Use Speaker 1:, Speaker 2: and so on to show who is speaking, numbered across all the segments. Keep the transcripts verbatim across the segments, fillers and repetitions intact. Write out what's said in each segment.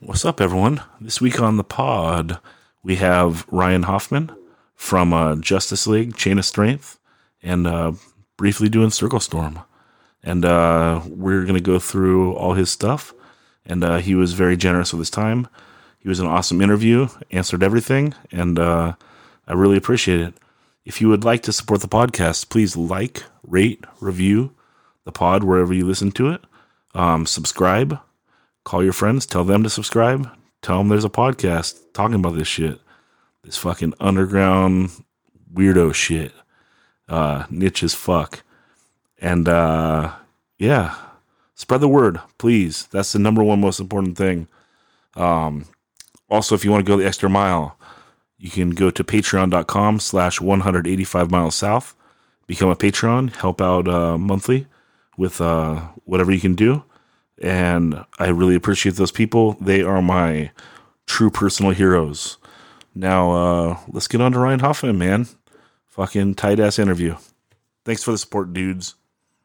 Speaker 1: What's up, everyone? This week on the pod, we have Ryan Hoffman from uh, Justice League, Chain of Strength, and uh, briefly doing Circle Storm. And uh, we're going to go through all his stuff. And uh, he was very generous with his time. He was an awesome interview, answered everything, and uh, I really appreciate it. If you would like to support the podcast, please like, rate, review the pod wherever you listen to it. Um, subscribe. Call your friends, tell them to subscribe, tell them there's a podcast talking about this shit. This fucking underground weirdo shit. Uh, niche as fuck. And, uh, yeah, spread the word, please. That's the number one most important thing. Um, also, if you want to go the extra mile, you can go to patreon.com slash 185 miles south, become a patron, help out uh, monthly with uh, whatever you can do. And I really appreciate those people. They are my true personal heroes. Now, uh, let's get on to Ryan Hoffman, man. Fucking tight-ass interview. Thanks for the support, dudes.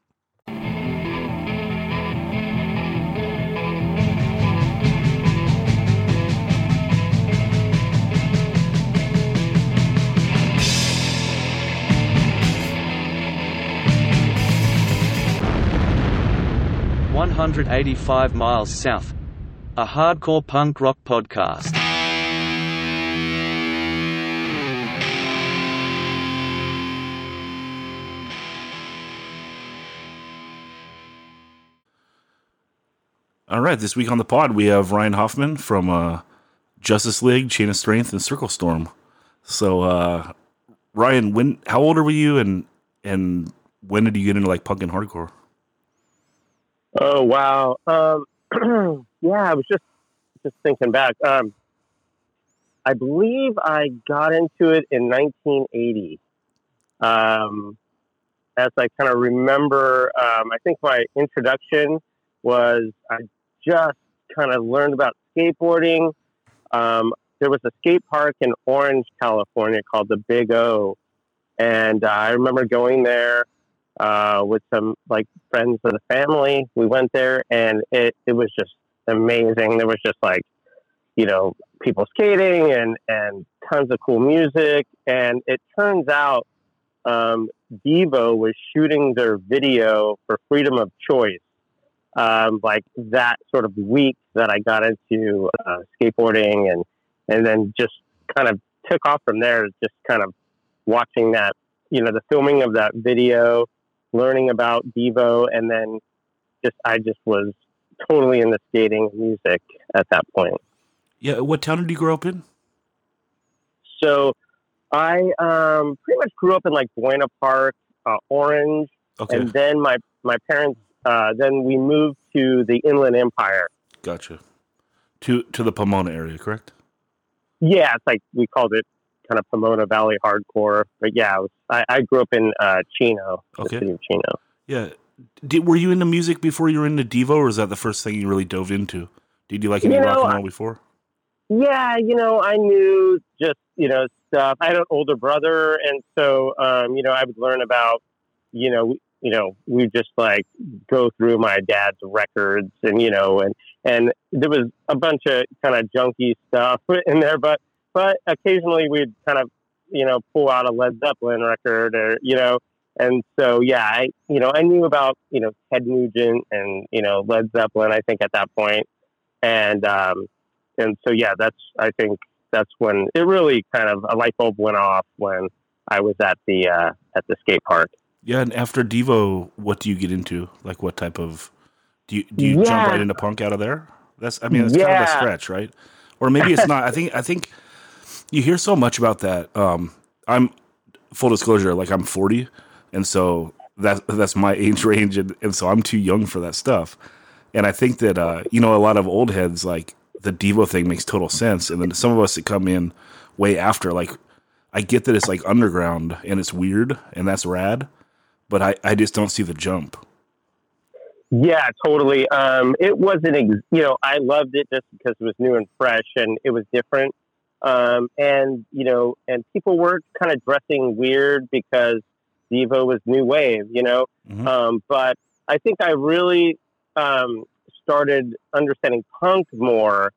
Speaker 2: one hundred eighty-five miles south. A hardcore punk rock podcast.
Speaker 1: All right, this week on the pod, we have Ryan Hoffman from uh, Justice League, Chain of Strength, and Circle Storm. So, uh, Ryan, when how old were you, and and when did you get into like punk and hardcore?
Speaker 3: Oh wow! Um, yeah, I was just just thinking back. Um, I believe I got into it in nineteen eighty. Um, as I kind of remember, um, I think my introduction was I just kind of learned about skateboarding. Um, there was a skate park in Orange, California called the Big O, and uh, I remember going there. Uh, with some like friends of the family, we went there, and it, it was just amazing. There was just like, you know, people skating and, and tons of cool music. And it turns out um, Devo was shooting their video for Freedom of Choice, um, like that sort of week that I got into uh, skateboarding, and and then just kind of took off from there. Just kind of watching that, you know, the filming of that video. Learning about Devo, and then just I just was totally into skating music at that point.
Speaker 1: Yeah, what town did you grow up in?
Speaker 3: So I um, pretty much grew up in like Buena Park, uh, Orange,
Speaker 1: Okay.
Speaker 3: and then my my parents uh, then we moved to the Inland Empire.
Speaker 1: Gotcha. To to the Pomona area, correct?
Speaker 3: Yeah, it's like we called it kind of Pomona Valley hardcore, but yeah, it was, I, I grew up in uh, Chino,
Speaker 1: Okay.
Speaker 3: the city of Chino.
Speaker 1: Yeah. Did, were you into music before you were into Devo, or was that the first thing you really dove into? Did you like any
Speaker 3: You
Speaker 1: rock
Speaker 3: know,
Speaker 1: and roll before?
Speaker 3: Yeah, you know, I knew just, you know, stuff. I had an older brother, and so, um, you know, I would learn about, you know, you know, we just like go through my dad's records, and, you know, and, and there was a bunch of kind of junky stuff in there, but, but occasionally we'd kind of, you know, pull out a Led Zeppelin record, or, you know, and so, yeah, I, you know, I knew about, you know, Ted Nugent and, you know, Led Zeppelin, I think at that point. And, um, and so, yeah, that's, I think that's when it really kind of a light bulb went off when I was at the, uh, at the skate park.
Speaker 1: Yeah, and after Devo, what do you get into? Like, what type of do you do you
Speaker 3: Yeah.
Speaker 1: jump right into punk out of there? That's I mean, it's kind of a
Speaker 3: Yeah.
Speaker 1: stretch, right? Or maybe it's not. I think I think you hear so much about that. Um, I'm full disclosure, like I'm forty, and so that's that's my age range, and, and so I'm too young for that stuff. And I think that uh, you know, a lot of old heads, like the Devo thing makes total sense, and then some of us that come in way after, like I get that it's like underground and it's weird and that's rad, but I, I just don't see the jump.
Speaker 3: Yeah, totally. Um, it wasn't, ex- you know, I loved it just because it was new and fresh and it was different. Um, and, you know, and people were kind of dressing weird because Devo was new wave, you know.
Speaker 1: Mm-hmm.
Speaker 3: Um, but I think I really um, started understanding punk more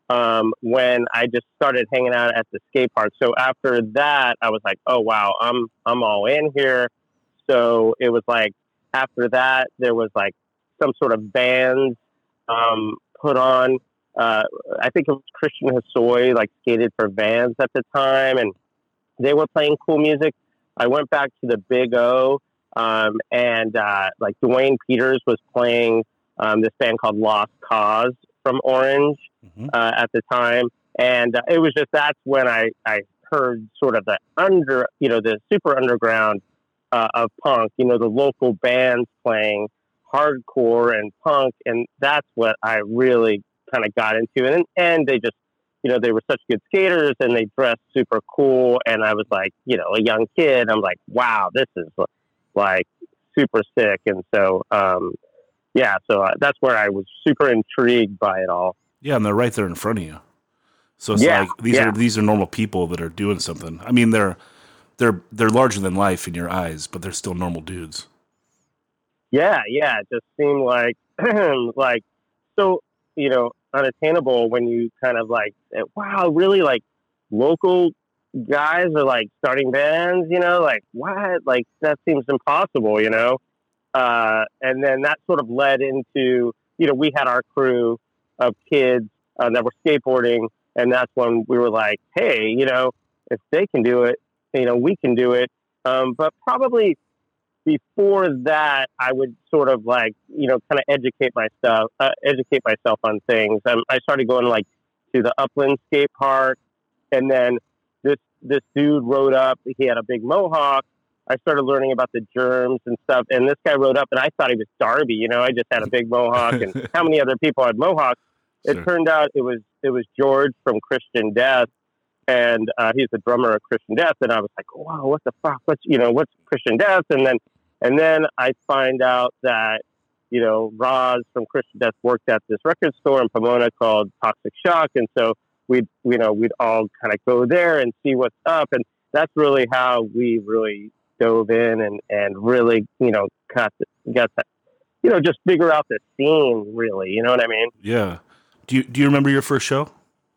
Speaker 3: um, when I just started hanging out at the skate park. So after that, I was like, oh wow, I'm I'm all in here. So it was like after that, there was like some sort of bands um, put on. Uh, I think it was Christian Hosoi, like skated for Vans at the time, and they were playing cool music. I went back to the Big O, um, and uh, like Dwayne Peters was playing um, this band called Lost Cause from Orange mm-hmm. uh, at the time, and uh, it was just that's when I I heard sort of the under you know the super underground uh, of punk, you know the local bands playing hardcore and punk, and that's what I really kind of got into, and and they just you know they were such good skaters and they dressed super cool, and I was like you know a young kid, I'm like wow, this is like super sick, and so um, yeah, so uh, that's where I was super intrigued by it all.
Speaker 1: Yeah, and they're right there in front of you, so it's
Speaker 3: yeah,
Speaker 1: like these
Speaker 3: yeah.
Speaker 1: are these are normal people that are doing something. I mean, they're they're they're larger than life in your eyes, but they're still normal dudes.
Speaker 3: Yeah, yeah, it just seemed like like so you know unattainable when you kind of like wow, really like local guys are like starting bands, you know, like what, like that seems impossible, you know. Uh, and then that sort of led into, you know, we had our crew of kids uh, that were skateboarding, and that's when we were like, hey, you know, if they can do it, you know, we can do it. Um, but probably before that, I would sort of like, you know, kind of educate myself, uh, educate myself on things. Um, I started going like to the Upland skate park, and then this this dude rode up. He had a big mohawk. I started learning about the germs and stuff, and this guy rode up, and I thought he was Darby. You know, I just had a big mohawk, and how many other people had mohawks? It
Speaker 1: Sure.
Speaker 3: turned out it was it was George from Christian Death, and uh, he's the drummer of Christian Death. And I was like, wow, what the fuck? What's you know what's Christian Death? And then and then I find out that you know Roz from Christian Death worked at this record store in Pomona called Toxic Shock, and so we'd you know we'd all kind of go there and see what's up, and that's really how we really dove in and, and really, you know, got, the, got that, you know, just figure out the scene, really. You know what I mean?
Speaker 1: Yeah. Do you, do you remember your first show?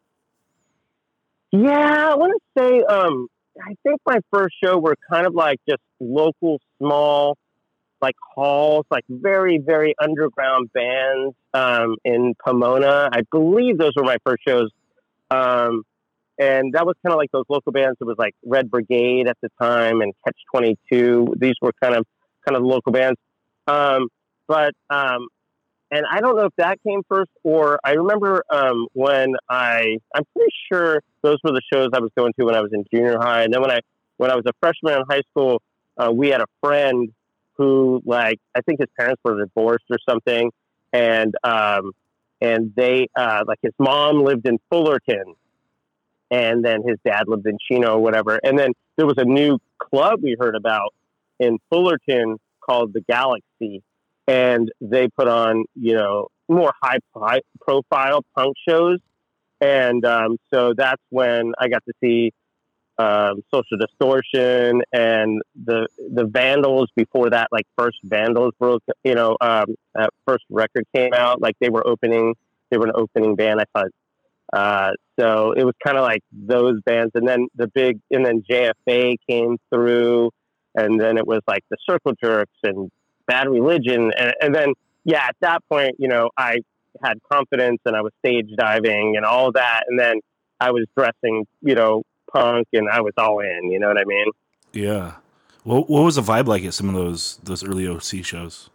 Speaker 3: Yeah, I want to say, um, I think my first show were kind of like just local, small, like halls, like very, very underground bands um, in Pomona. I believe those were my first shows. Um, And that was kind of like those local bands. It was like Red Brigade at the time and Catch twenty-two. These were kind of kind of local bands. Um, but um, and I don't know if that came first, or I remember um, when I I'm pretty sure those were the shows I was going to when I was in junior high. And then when I when I was a freshman in high school, uh, we had a friend who like I think his parents were divorced or something, and um, and they uh, like his mom lived in Fullerton. And then his dad lived in Chino or whatever. And then there was a new club we heard about in Fullerton called the Galaxy. And they put on, you know, more high profile punk shows. And um, so that's when I got to see um, Social Distortion and the the Vandals before that, like first Vandals broke, you know, um, that first record came out. Like they were opening, they were an opening band. I thought, Uh, so it was kind of like those bands, and then the big, and then J F A came through, and then it was like the Circle Jerks and Bad Religion, and, and then yeah, at that point, you know, I had confidence and I was stage diving and all that, and then I was dressing, you know, punk, and I was all in. You know what I mean?
Speaker 1: Yeah. What What was the vibe like at some of those those early O C shows?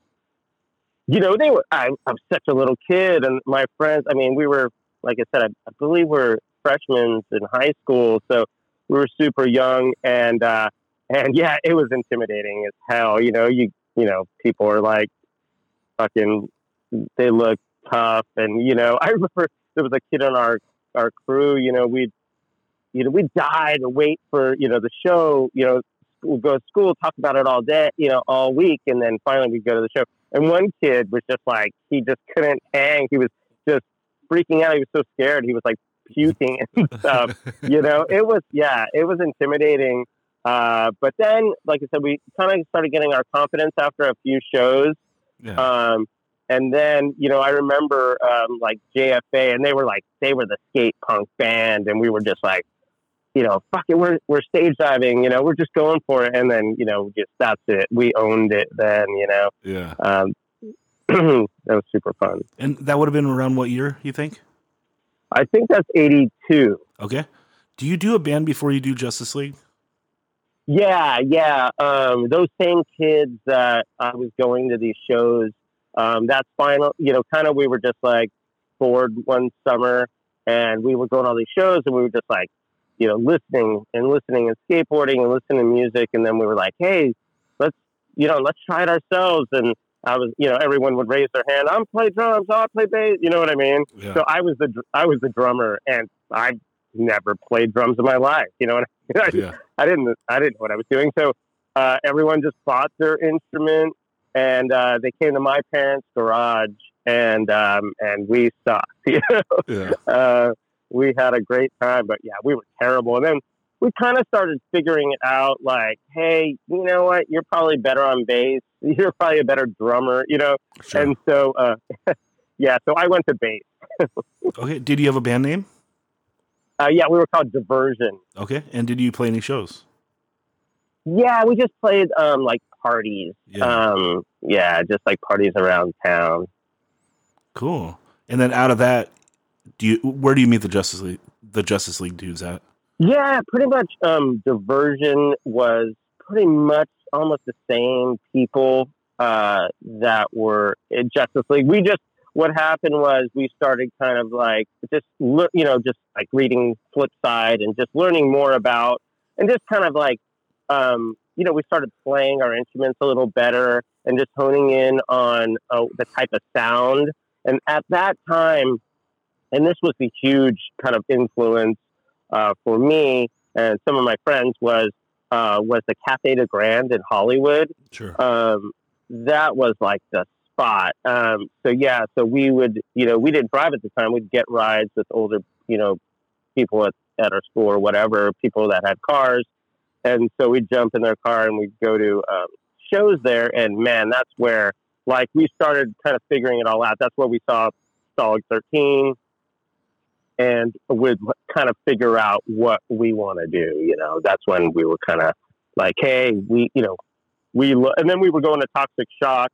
Speaker 3: You know, they were. I, I'm such a little kid, and my friends. I mean, we were. Like I said, I, I believe we're freshmen in high school, so we were super young, and uh, and yeah, it was intimidating as hell. You know, you you know, people are like fucking, they look tough, and you know, I remember there was a kid on our our crew. You know, we'd you know we'd die to wait for you know the show. You know, we'd go to school, talk about it all day, you know, all week, and then finally we'd go to the show. And one kid was just like, he just couldn't hang. He was just freaking out. He was so scared. He was like puking and stuff. You know, it was, yeah, it was intimidating. Uh, but then, like I said, we kind of started getting our confidence after a few shows.
Speaker 1: Yeah.
Speaker 3: Um, and then, you know, I remember um, like J F A, and they were like, they were the skate punk band, and we were just like, you know, fuck it, we're we're stage diving, you know, we're just going for it, and then, you know, just that's it, we owned it then, you know.
Speaker 1: Yeah.
Speaker 3: Um, that was super fun.
Speaker 1: And that would have been around what year, you think?
Speaker 3: I think that's eighty-two.
Speaker 1: Okay. Do you do a band before you do Justice League?
Speaker 3: Yeah, yeah. Um, those same kids that I was going to these shows, um, that's final, you know, kind of we were just like bored one summer, and we were going to all these shows, and we were just like, you know, listening and listening and skateboarding and listening to music. And then we were like, hey, let's, you know, let's try it ourselves. And I was, you know, everyone would raise their hand. I'm play drums. I'll play bass. You know what I mean?
Speaker 1: Yeah.
Speaker 3: So I was the, I was the drummer, and I never played drums in my life. You know what I mean?
Speaker 1: Yeah.
Speaker 3: I didn't, I didn't know what I was doing. So uh, everyone just bought their instrument, and uh, they came to my parents' garage, and um, and we sucked. You know?
Speaker 1: Yeah.
Speaker 3: Uh, we had a great time, but yeah, we were terrible. And then we kind of started figuring it out, like, hey, you know what? You're probably better on bass. You're probably a better drummer, you know?
Speaker 1: Sure.
Speaker 3: And so, uh, yeah, so I went to bass.
Speaker 1: Okay. Did you have a band name?
Speaker 3: Uh, yeah, we were called Diversion.
Speaker 1: Okay. And did you play any shows?
Speaker 3: Yeah, we just played, um, like, parties.
Speaker 1: Yeah.
Speaker 3: Um, yeah, just like parties around town.
Speaker 1: Cool. And then out of that, do you where do you meet the Justice League the Justice League dudes at?
Speaker 3: Yeah, pretty much. Um, Diversion was pretty much almost the same people uh, that were in Justice League. We just what happened was we started kind of like just you know just like reading Flipside and just learning more about and just kind of like um, you know we started playing our instruments a little better and just honing in on uh, the type of sound. And at that time. And this was the huge kind of influence uh, for me and some of my friends was uh, was the Cafe de Grand in Hollywood.
Speaker 1: Sure.
Speaker 3: Um, that was like the spot. Um, so yeah, so we would, you know, we didn't drive at the time. We'd get rides with older, you know, people at, at our school or whatever, people that had cars. And so we'd jump in their car and we'd go to um, shows there. And man, that's where like we started kind of figuring it all out. That's where we saw Solid thirteen. And would kind of figure out what we want to do. You know, that's when we were kind of like, hey, we, you know, we, lo-. and then we were going to Toxic Shock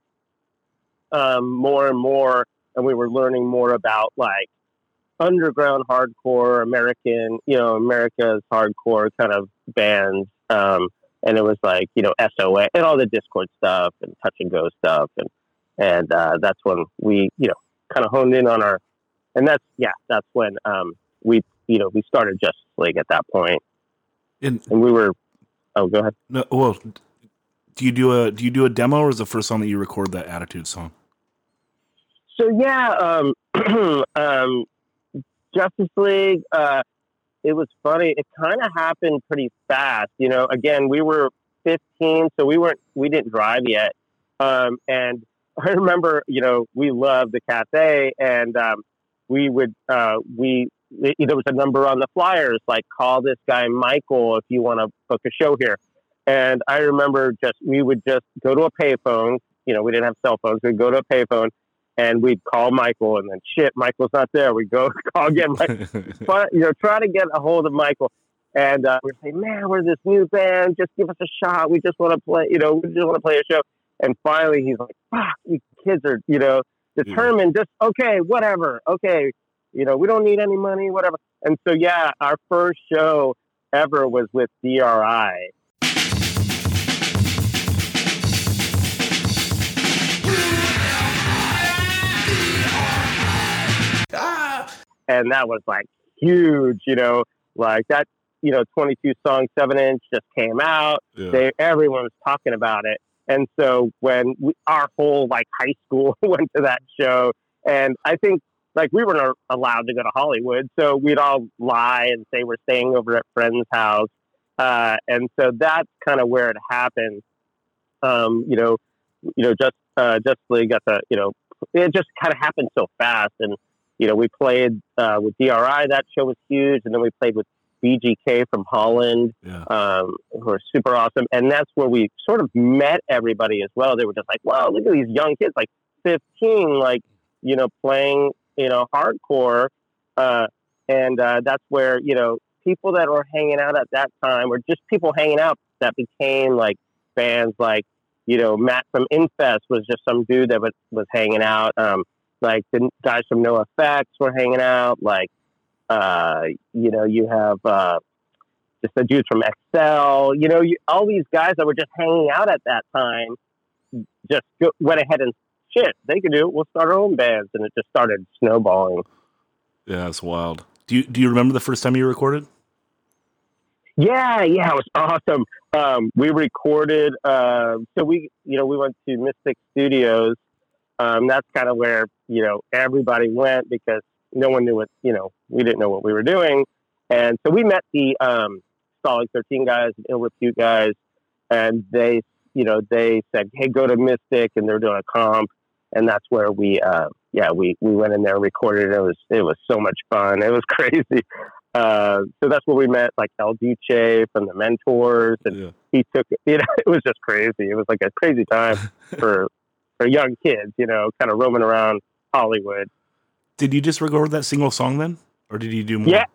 Speaker 3: um, more and more. And we were learning more about like underground hardcore, American, you know, America's hardcore kind of bands. Um, and it was like, you know, S O A and all the Discord stuff and Touch and Go stuff. And, and uh, that's when we, you know, kind of honed in on our, And that's, yeah, that's when um, we, you know, we started Justice League at that point.
Speaker 1: And,
Speaker 3: and we were, oh, go ahead.
Speaker 1: No, well, do you do a, do you do a demo or is the first song that you record that Attitude song?
Speaker 3: So, yeah, um, um, Justice League, uh, it was funny. It kind of happened pretty fast. You know, again, we were fifteen, so we weren't, we didn't drive yet. Um, and I remember, you know, we loved the cafe and, um, we would, uh, we, there was a number on the flyers, like call this guy Michael if you want to book a show here. And I remember just, we would just go to a payphone, you know, we didn't have cell phones. We'd go to a payphone and we'd call Michael and then shit, Michael's not there. We go call again, but, you know, try to get a hold of Michael. And uh, we'd say, man, we're this new band. Just give us a shot. We just want to play, you know, we just want to play a show. And finally he's like, fuck, you kids are, you know, determined, just, okay, whatever. Okay. You know, we don't need any money, whatever. And so, yeah, our first show ever was with D R I. And that was like huge, you know, like that, you know, twenty-two song, seven inch just came out.
Speaker 1: Yeah.
Speaker 3: They, everyone was talking about it. And so when we, our whole like high school went to that show, and I think like we weren't allowed to go to Hollywood, so we'd all lie and say we're staying over at friend's house. Uh, and so that's kind of where it happened. Um, you know, you know, just, uh, Justice League got the, you know, it just kind of happened so fast. And, you know, we played, uh, with D R I, that show was huge. And then we played with B G K from Holland,
Speaker 1: yeah.
Speaker 3: um, who are super awesome. And that's where we sort of met everybody as well. They were just like, wow, look at these young kids. Like fifteen, like, you know, playing, you know, hardcore. Uh, and uh, that's where, you know, people that were hanging out at that time, or just people hanging out that became like bands, like, you know, Matt from Infest was just some dude that was, was hanging out. Um, like the guys from No Effects were hanging out. Like, uh, you know, you have uh, just the dudes from X L, you know, you, all these guys that were just hanging out at that time just go, went ahead and shit, they could do it. We'll start our own bands. And it just started snowballing.
Speaker 1: Yeah, it's wild. Do you, do you remember the first time you recorded?
Speaker 3: Yeah, yeah, it was awesome. Um, we recorded, uh, so we, you know, we went to Mystic Studios. Um, that's kind of where, you know, everybody went because no one knew what, you know, we didn't know what we were doing. And so we met the um, Stalling thirteen guys, Ill Repute guys, and they, you know, they said, hey, go to Mystic, and they're doing a comp. And that's where we, uh, yeah, we, we went in there and recorded. It was, it was so much fun. It was crazy. Uh, so that's where we met, like El Duce from the Mentors, and yeah. he took it. You know, it was just crazy. It was like a crazy time for for young kids, you know, kind of roaming around Hollywood.
Speaker 1: Did you just record that single song then, or did you do more?
Speaker 3: Yeah,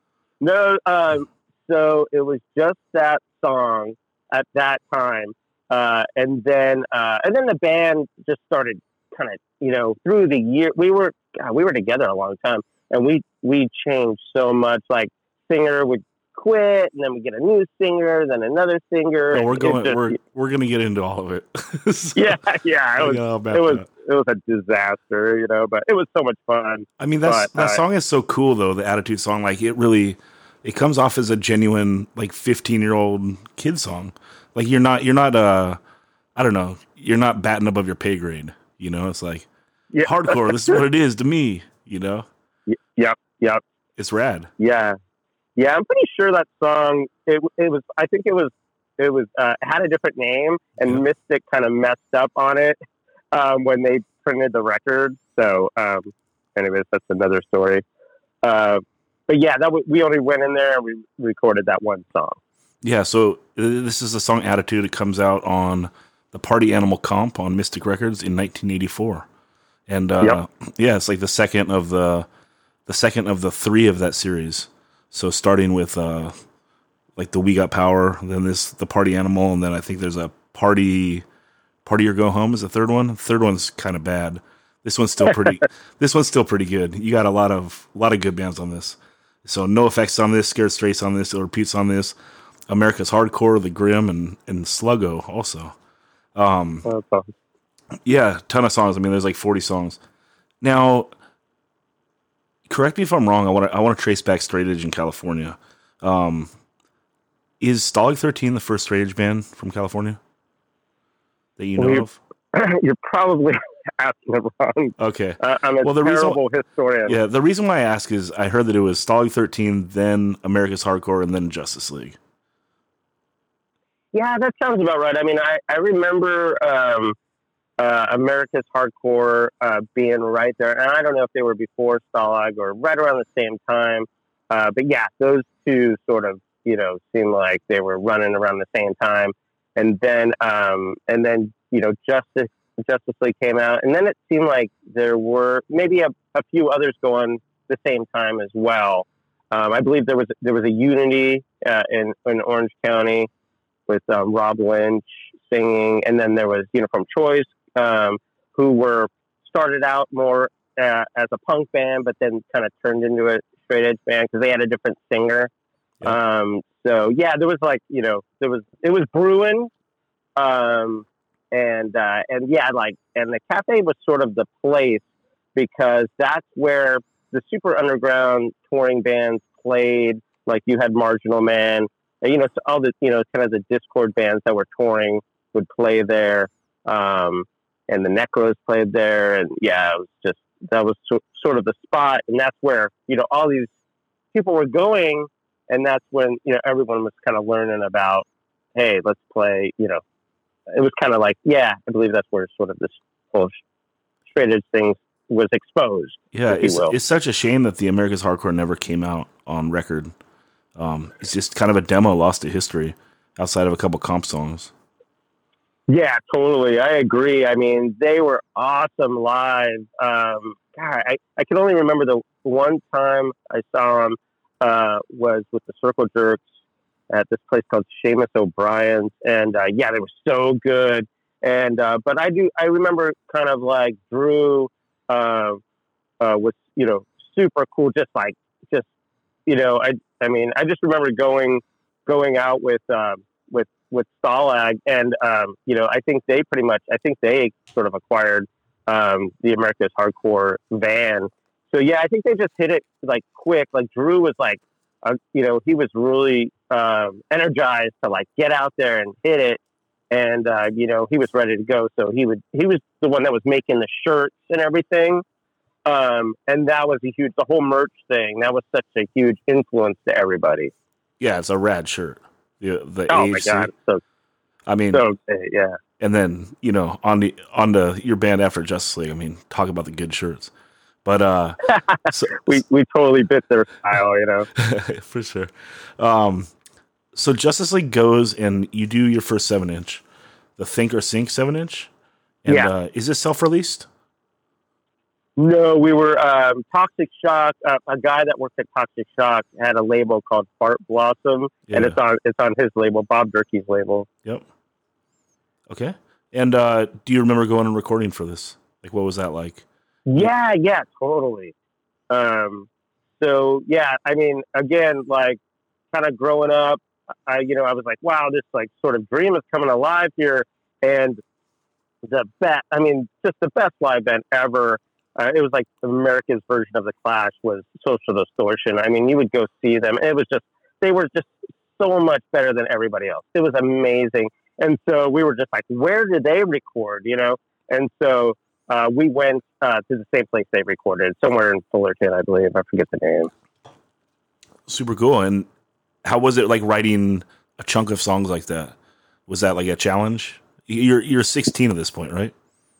Speaker 3: no. Um, so it was just that song at that time, uh, and then uh, and then the band just started kind of, you know, through the year. We were God, we were together a long time. And we, we changed so much. Like, singer would quit, and then we get a new singer, then another singer.
Speaker 1: No, we're going. Just, we're we're going to get into all of it.
Speaker 3: so, yeah, yeah. It was it was, it was a disaster, you know. But it was so much fun.
Speaker 1: I mean, that's, but, that uh, song is so cool, though. The Attitude song, like, it really, it comes off as a genuine, like, fifteen year old kid song. Like, you're not you're not uh, I don't know, you're not batting above your pay grade. You know, it's like yeah. hardcore. This is what it is to me. You know.
Speaker 3: Yep, yep.
Speaker 1: It's rad.
Speaker 3: Yeah, yeah. I'm pretty sure that song. It it was. I think it was. It was. Uh, had a different name, and yeah. Mystic kind of messed up on it um, when they printed the record. So, um, anyways, that's another story. Uh, but yeah, that w- we only went in there and we recorded that one song.
Speaker 1: Yeah. So uh, this is the song "Attitude." It comes out on the Party Animal comp on Mystic Records in nineteen eighty-four, and uh, yep. yeah, it's like the second of the. The second of the three of that series. So starting with uh, like the We Got Power, then this the Party Animal, and then I think there's a Party Party or Go Home is the third one. The third one's kind of bad. This one's still pretty. This one's still pretty good. You got a lot of a lot of good bands on this. So No Effects on this, Scared Straight's on this, Ill Repute's on this, America's Hardcore, The Grim, and and Sluggo also. Um,
Speaker 3: oh, that's awesome.
Speaker 1: Yeah, ton of songs. I mean, there's like forty songs. Now. Correct me if I'm wrong. I want to I want to trace back Straight Edge in California. Um, is Stalling thirteen the first straight edge band from California that you know
Speaker 3: well,
Speaker 1: of?
Speaker 3: You're probably asking it wrong.
Speaker 1: Okay.
Speaker 3: Uh, I'm a well, the terrible reason, historian.
Speaker 1: Yeah, the reason why I ask is I heard that it was Stalling thirteen, then America's Hardcore, and then Justice League.
Speaker 3: Yeah, that sounds about right. I mean, I I remember. Um, Uh, America's Hardcore uh, being right there. And I don't know if they were before Stalag or right around the same time. Uh, but yeah, those two sort of, you know, seemed like they were running around the same time. And then, um, and then, you know, Justice, Justice League came out. And then it seemed like there were maybe a, a few others going the same time as well. Um, I believe there was, there was a Unity uh, in, in Orange County with um, Rob Lynch singing. And then there was, you know, from Troy's, Um, who were started out more uh, as a punk band, but then kind of turned into a straight edge band because they had a different singer. Yeah. Um, so yeah, there was like, you know, there was, it was brewing. Um, and, uh, and yeah, like, and the cafe was sort of the place because that's where the super underground touring bands played. Like you had Marginal Man, and, you know, so all the, you know, kind of the Discord bands that were touring would play there. Um, and the Necros played there, and yeah, it was just, that was so, sort of the spot, and that's where, you know, all these people were going, and that's when, you know, everyone was kind of learning about, hey, let's play, you know, it was kind of like, yeah, I believe that's where sort of this whole straight edge thing was exposed.
Speaker 1: Yeah, it's, it's such a shame that the America's Hardcore never came out on record. Um, it's just kind of a demo lost to history outside of a couple comp songs.
Speaker 3: Yeah, totally. I agree. I mean, they were awesome live. Um, God, I, I can only remember the one time I saw them uh, was with the Circle Jerks at this place called Seamus O'Brien's, and uh, yeah, they were so good. And uh, but I do I remember kind of like Drew uh, uh, was you know super cool, just like just you know I I mean I just remember going going out with uh, with with Stalag, and um, you know I think they pretty much I think they sort of acquired um, the America's Hardcore van. So yeah, I think they just hit it like quick. Like Drew was like, uh, you know, he was really um, energized to like get out there and hit it, and uh, you know he was ready to go. So he would he was the one that was making the shirts and everything, um, and that was a huge the whole merch thing. That was such a huge influence to everybody.
Speaker 1: Yeah, it's a rad shirt. The the
Speaker 3: Oh
Speaker 1: A H C.
Speaker 3: my god! So
Speaker 1: I mean,
Speaker 3: so yeah.
Speaker 1: And then you know on the on the your band after Justice League. I mean, talk about the good shirts. But uh, so,
Speaker 3: we we totally bit their style, you know,
Speaker 1: for sure. Um, so Justice League goes and you do your first seven inch, the Think or Sink seven inch. And,
Speaker 3: yeah.
Speaker 1: Uh, is this self released?
Speaker 3: No, we were um, Toxic Shock. Uh, a guy that worked at Toxic Shock had a label called Fart Blossom,
Speaker 1: Yeah.
Speaker 3: and it's on it's on his label, Bob Durkee's label.
Speaker 1: Yep. Okay. And uh, do you remember going and recording for this? Like, what was that like?
Speaker 3: Yeah, yeah, totally. Um, so yeah, I mean, again, like kind of growing up, I, you know, I was like, wow, this like sort of dream is coming alive here. And the best, I mean, just the best live band ever. Uh, it was like America's version of the Clash was Social Distortion. I mean, you would go see them. It was just, they were just so much better than everybody else. It was amazing. And so we were just like, where did they record, you know? And so, Uh, we went uh, to the same place they recorded, somewhere in Fullerton, I believe. I forget the name.
Speaker 1: Super cool. And how was it like writing a chunk of songs like that? Was that like a challenge? You're you're sixteen at this point, right?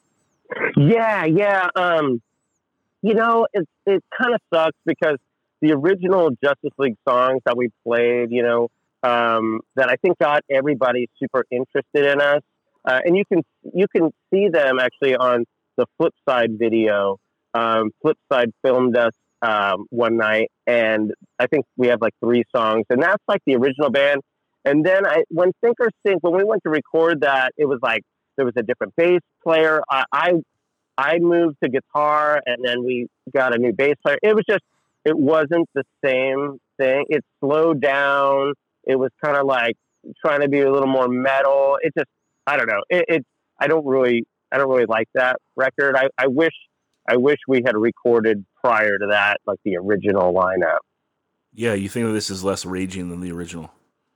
Speaker 3: Yeah, yeah. Um, you know, it it kind of sucks because the original Justice League songs that we played, you know, um, that I think got everybody super interested in us, uh, and you can you can see them actually on the Flipside video. Um, Flipside filmed us um, one night, and I think we have like three songs, and that's like the original band. And then I, when Think or Sink, when we went to record that, it was like there was a different bass player. I, I I moved to guitar, and then we got a new bass player. It was just, it wasn't the same thing. It slowed down. It was kind of like trying to be a little more metal. It just, I don't know. It, it I don't really. I don't really like that record. I, I wish I wish we had recorded prior to that, like the original lineup.
Speaker 1: Yeah, you think that this is less raging than the original?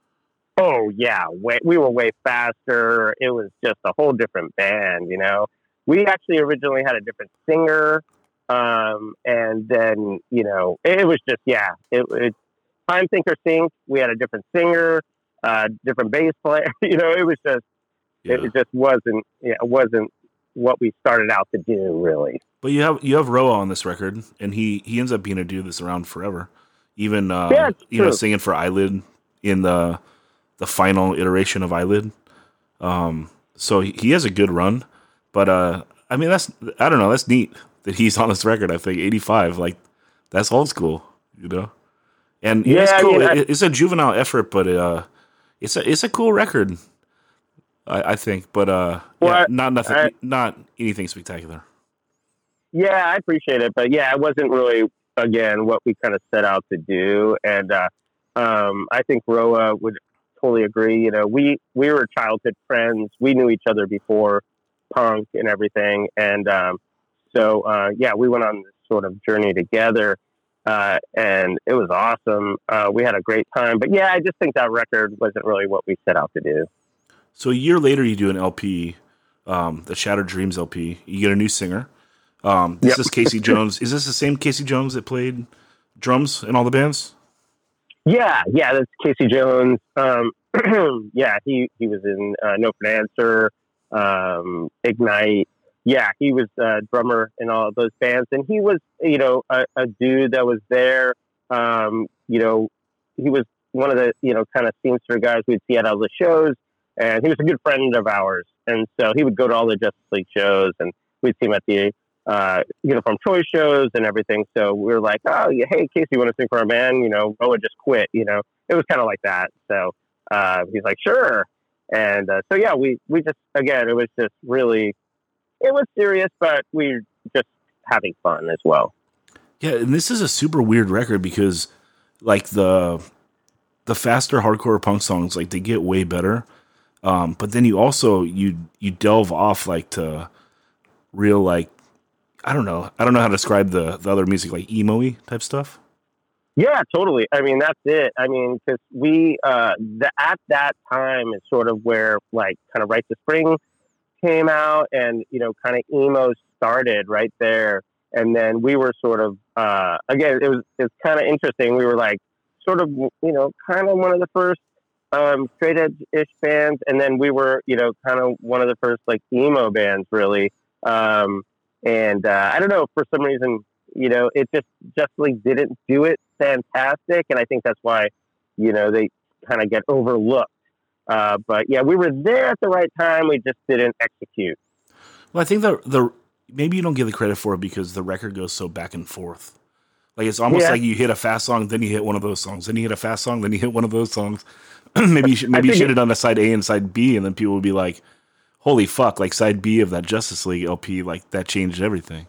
Speaker 3: Oh yeah, way, we were way faster. It was just a whole different band, you know. We actually originally had a different singer, um, and then you know it, it was just yeah. It, it Time Think or Sink. We had a different singer, uh, different bass player. You know, it was just yeah. it, it just wasn't yeah, it wasn't. what we started out to do, really.
Speaker 1: But you have you have Roa on this record, and he, he ends up being a dude that's around forever. Even uh,
Speaker 3: yeah,
Speaker 1: you know singing for Eyelid in the the final iteration of Eyelid. Um, so he, he has a good run. But uh, I mean that's I don't know that's neat that he's on this record. I think eighty-five, like that's old school, you know. And yeah, it's cool. I mean, it, it's a juvenile effort, but uh, it's a it's a cool record. I, I think, but uh,
Speaker 3: well,
Speaker 1: yeah, not nothing,
Speaker 3: I,
Speaker 1: not anything spectacular.
Speaker 3: Yeah, I appreciate it, but yeah, it wasn't really again what we kind of set out to do, and uh, um, I think Roa would totally agree. You know, we we were childhood friends. We knew each other before punk and everything, and um, so uh, yeah, we went on this sort of journey together, uh, and it was awesome. Uh, we had a great time, but yeah, I just think that record wasn't really what we set out to do.
Speaker 1: So a year later, you do an L P, um, the Shattered Dreams L P. You get a new singer. Um, this yep. is Casey Jones. Is this the same Casey Jones that played drums in all the bands?
Speaker 3: Yeah, yeah, that's Casey Jones. Um, yeah, he, he was in uh, No for an Answer, um, Ignite. Yeah, he was a drummer in all of those bands. And he was, you know, a, a dude that was there. Um, you know, he was one of the, you know, kind of Seamster guys we'd see at all the shows. And he was a good friend of ours. And so he would go to all the Justice League shows, and we'd see him at the uh, Uniform Choice shows and everything. So we were like, oh, yeah, hey, Casey, you want to sing for our band? You know, Roa just quit, you know. It was kind of like that. So uh, he's like, sure. And uh, so, yeah, we, we just, again, it was just really, it was serious, but we were just having fun as well.
Speaker 1: Yeah, and this is a super weird record because, like, the the faster hardcore punk songs, like, they get way better. Um, but then you also, you you delve off, like, to real, like, I don't know. I don't know how to describe the, the other music, like emo-y type stuff.
Speaker 3: Yeah, totally. I mean, that's it. I mean, because we, uh, the, at that time is sort of where, like, kind of Right to Spring came out and, you know, kind of emo started right there. And then we were sort of, uh, again, it was, it's kind of interesting. We were like, sort of, you know, kind of one of the first um, straight edge-ish bands. And then we were, you know, kind of one of the first, like, emo bands, really. Um, and uh, I don't know, for some reason, you know, it just, just like didn't do it fantastic. And I think that's why, you know, they kind of get overlooked. Uh, but yeah, we were there at the right time. We just didn't execute.
Speaker 1: Well, I think the, the, maybe you don't give the credit for it because the record goes so back and forth. Like, it's almost
Speaker 3: Yeah.
Speaker 1: like you hit a fast song, then you hit one of those songs, then you hit a fast song, then you hit one of those songs. maybe you should, maybe you should have done a side A and side B, and then people would be like, holy fuck, like side B of that Justice League L P, like that changed everything.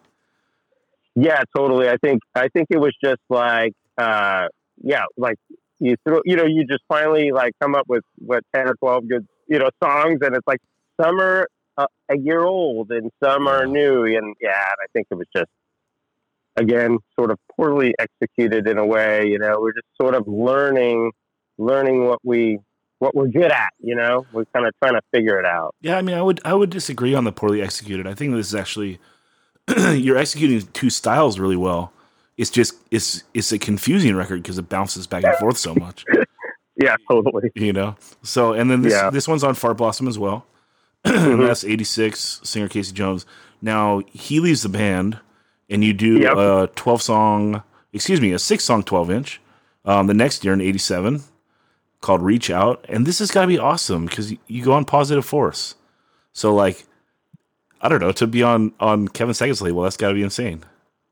Speaker 3: Yeah, totally. I think, I think it was just like, uh, yeah, like you throw, you know, you just finally like come up with what, ten or twelve good, you know, songs. And it's like some are uh, a year old and some are new. And yeah, and I think it was just, again, sort of poorly executed in a way. You know, we're just sort of learning, learning what we, what we're good at, you know, we're kind of trying to figure it out.
Speaker 1: Yeah. I mean, I would, I would disagree on the poorly executed. I think this is actually, you're executing two styles really well. It's just, it's, it's a confusing record because it bounces back and forth so much.
Speaker 3: Yeah, totally.
Speaker 1: You know? So, and then this,
Speaker 3: Yeah.
Speaker 1: this one's on Fart Blossom as well. And that's eighty-six, singer Casey Jones. Now he leaves the band and you do
Speaker 3: Yep.
Speaker 1: a twelve song, excuse me, a six song twelve inch, um, the next year in eighty-seven called Reach Out. And this has got to be awesome because you go on Positive Force. So like, I don't know, to be on, on Kevin Saget's label, that's got to be insane.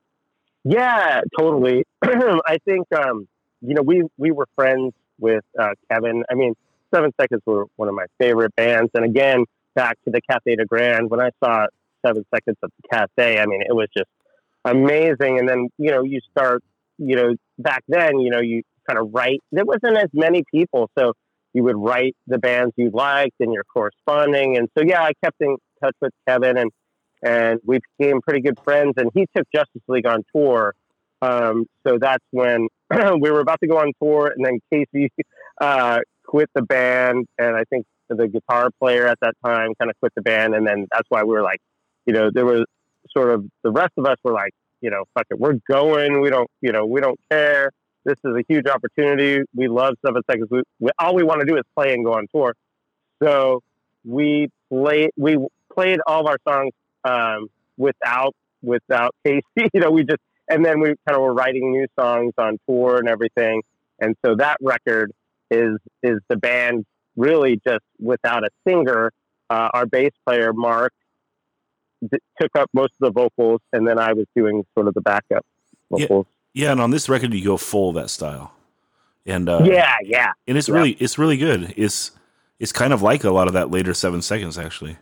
Speaker 3: Yeah, totally. I think, um, you know, we, we were friends with uh, Kevin. I mean, Seven Seconds were one of my favorite bands. And again, back to the Cafe de Grand, when I saw Seven Seconds at the Cafe, I mean, it was just amazing. And then, you know, you start, you know, back then, you know, you kind of write, there wasn't as many people. So you would write the bands you liked and you're corresponding. And so, yeah, I kept in touch with Kevin and, and we became pretty good friends. And he took Justice League on tour. Um, so that's when we were about to go on tour, and then Casey uh, quit the band. And I think the guitar player at that time kind of quit the band. And then that's why we were like, you know, there was sort of, the rest of us were like, you know, fuck it, we're going. We don't, you know, we don't care. This is a huge opportunity. We love Seven Seconds. We, we, all we want to do is play and go on tour. So we played, we played all of our songs um, without, without Casey. You know, we just, and then we kind of were writing new songs on tour and everything. And so that record is, is the band really just without a singer. Uh, our bass player, Mark, d- took up most of the vocals, and then I was doing sort of the backup vocals.
Speaker 1: Yeah. Yeah. And on this record, you go full that style. And, uh,
Speaker 3: Yeah, yeah.
Speaker 1: and it's
Speaker 3: Yeah.
Speaker 1: really, it's really good. It's, it's kind of like a lot of that later Seven Seconds, actually.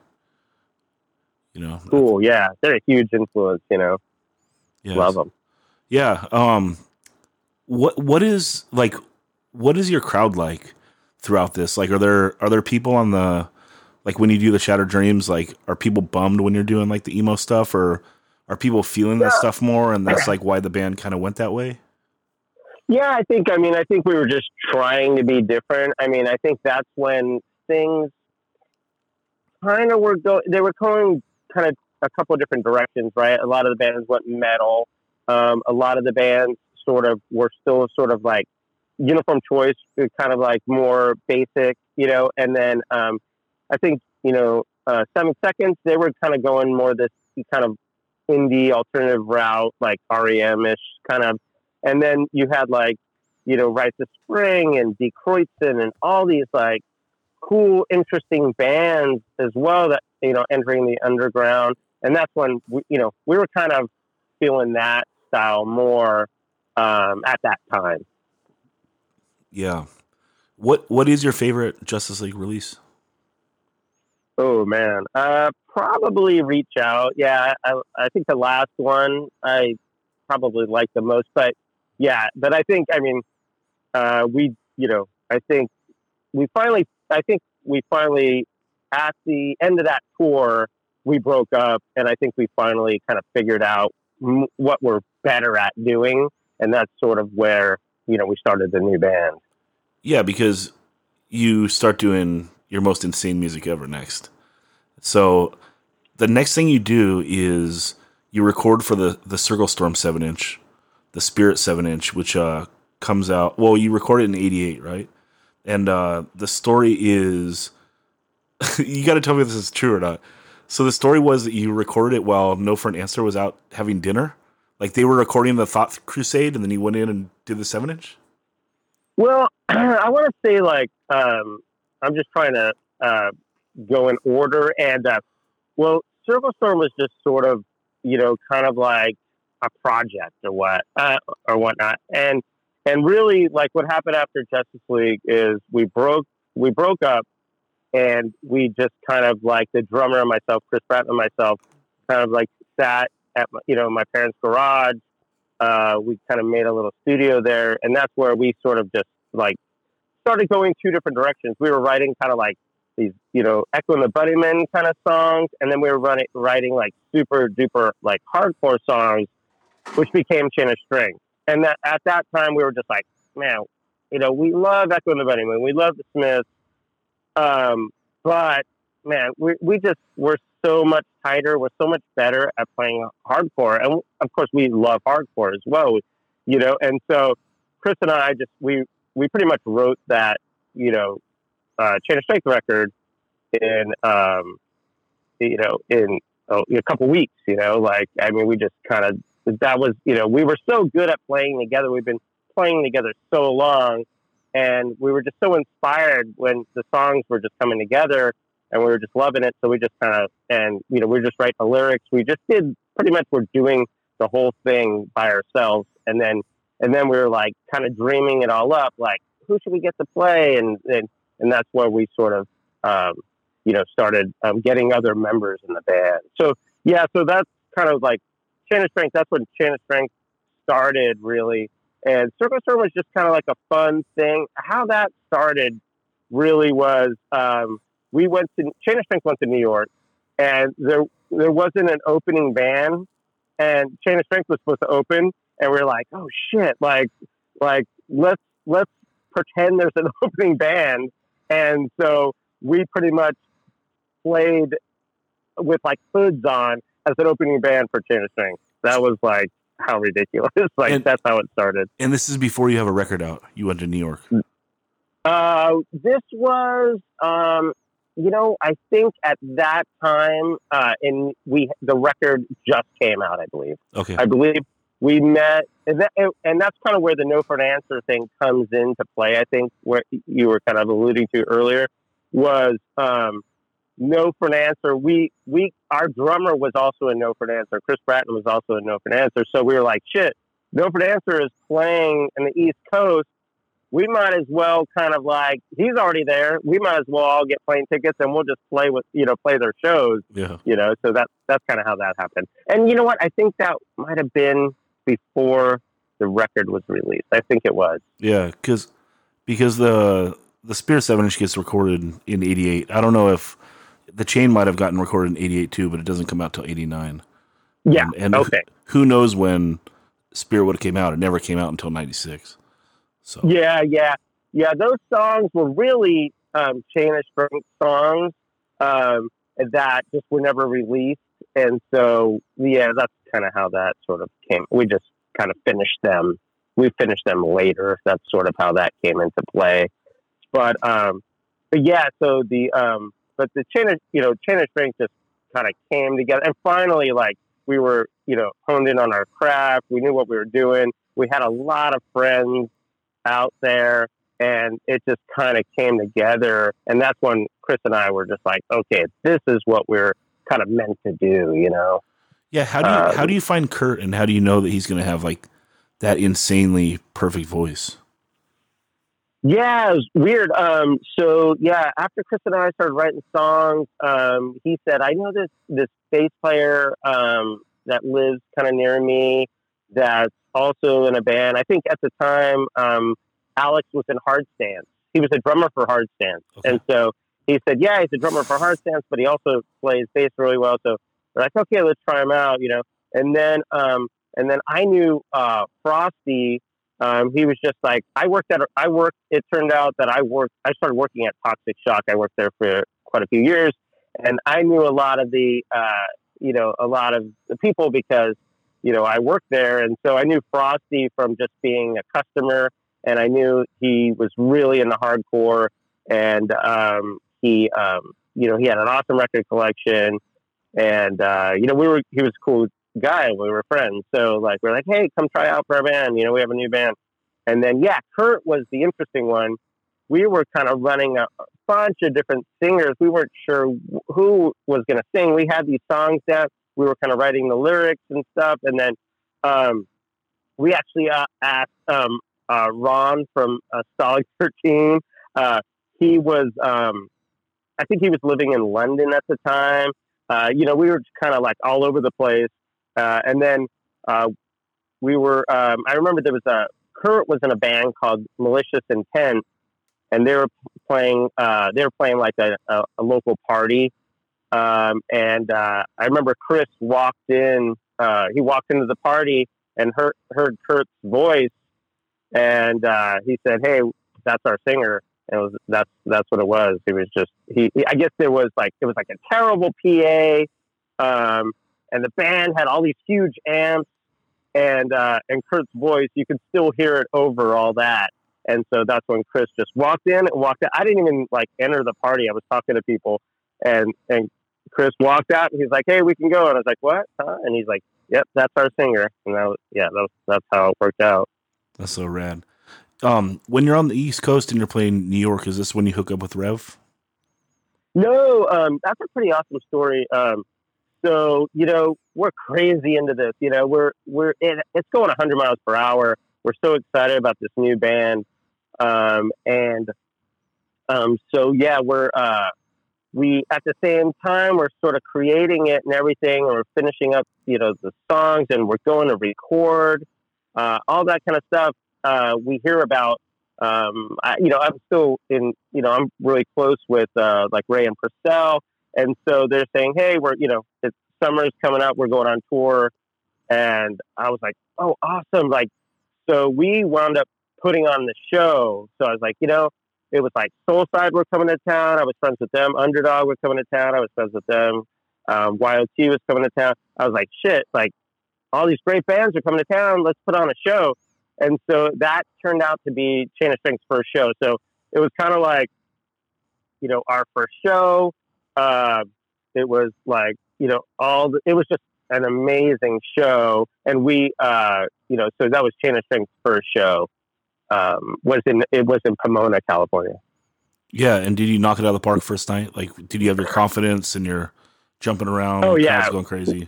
Speaker 1: You know,
Speaker 3: Cool, yeah. They're a huge influence, you know.
Speaker 1: yes.
Speaker 3: Love them.
Speaker 1: Yeah. Um, what what is like? What is your crowd like throughout this? Like, are there are there people on the like when you do the Shattered Dreams? Like, are people bummed when you're doing like the emo stuff, or are people feeling that stuff more? And that's like why the band kind of went that way.
Speaker 3: Yeah, I think, I mean, I think we were just trying to be different. I mean, I think that's when things kind of were going, they were going kind of a couple of different directions, right? A lot of the bands went metal. Um, a lot of the bands sort of were still sort of like Uniform Choice, kind of like more basic, you know, and then um, I think, you know, uh, Seven Seconds, they were kind of going more this kind of indie alternative route, like R E M-ish kind of. And then you had like, you know, Rise to Spring and Die Kreuzen and all these like cool, interesting bands as well that you know, entering the underground. And that's when, we, you know, we were kind of feeling that style more um, at that time.
Speaker 1: Yeah. What What is your favorite Justice League release?
Speaker 3: Oh, man. Uh, probably Reach Out. Yeah, I, I think the last one I probably like the most. But, yeah, but I think, I mean, uh, we, you know, I think we finally, I think we finally, at the end of that tour, we broke up, and I think we finally kind of figured out m- what we're better at doing, and that's sort of where, you know, we started the new band.
Speaker 1: Yeah, because you start doing your most insane music ever next. So the next thing you do is you record for the, the Circle Storm seven inch, the Spirit seven inch, which uh, comes out, well, you recorded in eighty-eight, right? And uh, the story is, you got to tell me if this is true or not. So the story was that you recorded it while No for an Answer was out having dinner. Like they were recording the Thought Crusade, and then you went in and did the seven inch.
Speaker 3: Well, I want to say like um, I'm just trying to uh, go in order, and uh, well, Circle Storm was just sort of, you know, kind of like a project or what uh, or whatnot, and and really like what happened after Justice League is we broke we broke up. And we just kind of like the drummer and myself, Chris Pratt and myself, kind of like sat at, you know, my parents' garage. Uh, we kind of made a little studio there. And that's where we sort of just like started going two different directions. We were writing kind of like these, you know, Echo and the Bunnymen kind of songs. And then we were running, writing like super duper like hardcore songs, which became Chain of Strength. And that, at that time we were just like, man, you know, we love Echo and the Bunnymen. We love the Smiths. Um, but man, we, we just, we're so much tighter. We're so much better at playing hardcore. And of course we love hardcore as well, you know? And so Chris and I just, we, we pretty much wrote that, you know, uh, Chain of Strength record in, um, you know, in oh, a couple weeks, you know, like, I mean, we just kind of, that was, you know, we were so good at playing together. We've been playing together so long. And we were just so inspired when the songs were just coming together, and we were just loving it. So we just kind of, and, you know, we were just writing the lyrics. We just did pretty much, we're doing the whole thing by ourselves. And then, and then we were like kind of dreaming it all up, like, who should we get to play? And, and, and that's where we sort of, um, you know, started um, getting other members in the band. So, yeah, so that's kind of like Chain of Strength. That's when Chain of Strength started, really. And Circle Storm was just kind of like a fun thing. How that started really was um, we went to Chain of Strength went to New York, and there there wasn't an opening band, and Chain of Strength was supposed to open, and we were like, oh shit, like like let's let's pretend there's an opening band, and so we pretty much played with like hoods on as an opening band for Chain of Strength. That was like. How ridiculous. Like, and, that's how it started.
Speaker 1: And this is before you have a record out. You went to New York.
Speaker 3: Uh, this was, um, you know, I think at that time, uh, in we, the record just came out, I believe.
Speaker 1: Okay.
Speaker 3: I believe we met, and, that, and that's kind of where the No for an Answer thing comes into play. I think what you were kind of alluding to earlier was, um, No for an Answer. We, we, our drummer was also a No for an Answer. Chris Bratton was also a No for an Answer. So we were like, shit, No for an Answer is playing in the East Coast. We might as well kind of like, he's already there. We might as well all get plane tickets and we'll just play with, you know, play their shows,
Speaker 1: yeah.
Speaker 3: you know, so that, that's kind of how that happened. And you know what? I think that might have been before the record was released. I think it was.
Speaker 1: Yeah. Cause, because the, the Spirit seven inch gets recorded in eighty-eight. I don't know if, The Chain might have gotten recorded in eighty-eight too, but it doesn't come out till eighty-nine.
Speaker 3: Yeah.
Speaker 1: And, and
Speaker 3: okay.
Speaker 1: Who knows when Spirit would have came out? It never came out until ninety-six. So
Speaker 3: yeah, yeah, yeah. Those songs were really um, Chain of Strength songs um, that just were never released, and so yeah, that's kind of how that sort of came. We just kind of finished them. We finished them later. That's sort of how that came into play. But um, but yeah, so the um, but the chain of you know Chain of Strength just kind of came together, and finally, like we were you know honed in on our craft. We knew what we were doing. We had a lot of friends out there, and it just kind of came together. And that's when Chris and I were just like, okay, this is what we're kind of meant to do, you know?
Speaker 1: Yeah. How do you,
Speaker 3: Um,
Speaker 1: how do you find Kurt, and how do you know that he's going to have like that insanely perfect voice?
Speaker 3: Yeah, it was weird. Um, so yeah, after Chris and I started writing songs, um, he said, I know this, this bass player, um, that lives kind of near me that's also in a band. I think at the time, um, Alex was in Hard Stance. He was a drummer for Hard Stance.
Speaker 1: Okay.
Speaker 3: And so he said, yeah, he's a drummer for Hard Stance, but he also plays bass really well. So we're like, okay, let's try him out, you know? And then, um, and then I knew, uh, Frosty. Um, he was just like, I worked at, I worked, it turned out that I worked, I started working at Toxic Shock. I worked there for quite a few years, and I knew a lot of the, uh, you know, a lot of the people because, you know, I worked there. And so I knew Frosty from just being a customer, and I knew he was really into hardcore, and, um, he, um, you know, he had an awesome record collection, and, uh, you know, we were, he was a cool guy. We were friends. So like, we're like, hey, come try out for our band. You know, we have a new band. And then, yeah, Kurt was the interesting one. We were kind of running a bunch of different singers. We weren't sure who was going to sing. We had these songs down. We were kind of writing the lyrics and stuff. And then, um, we actually uh, asked, um, uh, Ron from uh, Stalag thirteen. Uh, he was, um, I think he was living in London at the time. Uh, you know, we were kind of like all over the place. Uh, and then uh, we were, um, I remember there was a, Kurt was in a band called Malicious Intent, and they were playing, uh, they were playing like a, a, a local party. Um, and uh, I remember Chris walked in, uh, he walked into the party and heard, heard Kurt's voice, and uh, he said, hey, that's our singer. And it was, that's, that's what it was. It was just, he, he I guess there was like, it was like a terrible P A, um, and the band had all these huge amps, and uh, and Kurt's voice, you could still hear it over all that. And so that's when Chris just walked in and walked out. I didn't even like enter the party. I was talking to people, and and Chris walked out, and he's like, hey, we can go. And I was like, what? Huh? And he's like, yep, that's our singer. And that was, yeah, that was, that's how it worked out.
Speaker 1: That's so rad. Um, when you're on the East Coast and you're playing New York, is this when you hook up with Rev?
Speaker 3: No, um, that's a pretty awesome story. Um, So, you know, we're crazy into this, you know, we're, we're, it, it's going a hundred miles per hour. We're so excited about this new band. Um, and, um, so yeah, we're, uh, we, at the same time, we're sort of creating it and everything, and we're finishing up, you know, the songs, and we're going to record, uh, all that kind of stuff. Uh, we hear about, um, I, you know, I'm still in, you know, I'm really close with, uh, like Ray and Purcell. And so they're saying, hey, we're, you know, it's summer's coming up. We're going on tour. And I was like, oh, awesome. Like, so we wound up putting on the show. So I was like, you know, it was like Soulside were coming to town. I was friends with them. Underdog was coming to town. I was friends with them. Um, Y O T was coming to town. I was like, shit, like all these great bands are coming to town. Let's put on a show. And so that turned out to be Chain of Strength's first show. So it was kind of like, you know, our first show. Uh, it was like, you know, all the, it was just an amazing show. And we, uh, you know, so that was Chain of Strength's first show. Um, was in, it was in Pomona, California.
Speaker 1: Yeah. And did you knock it out of the park first night? Like, did you have your confidence and you're jumping around?
Speaker 3: Oh, yeah.
Speaker 1: Going crazy.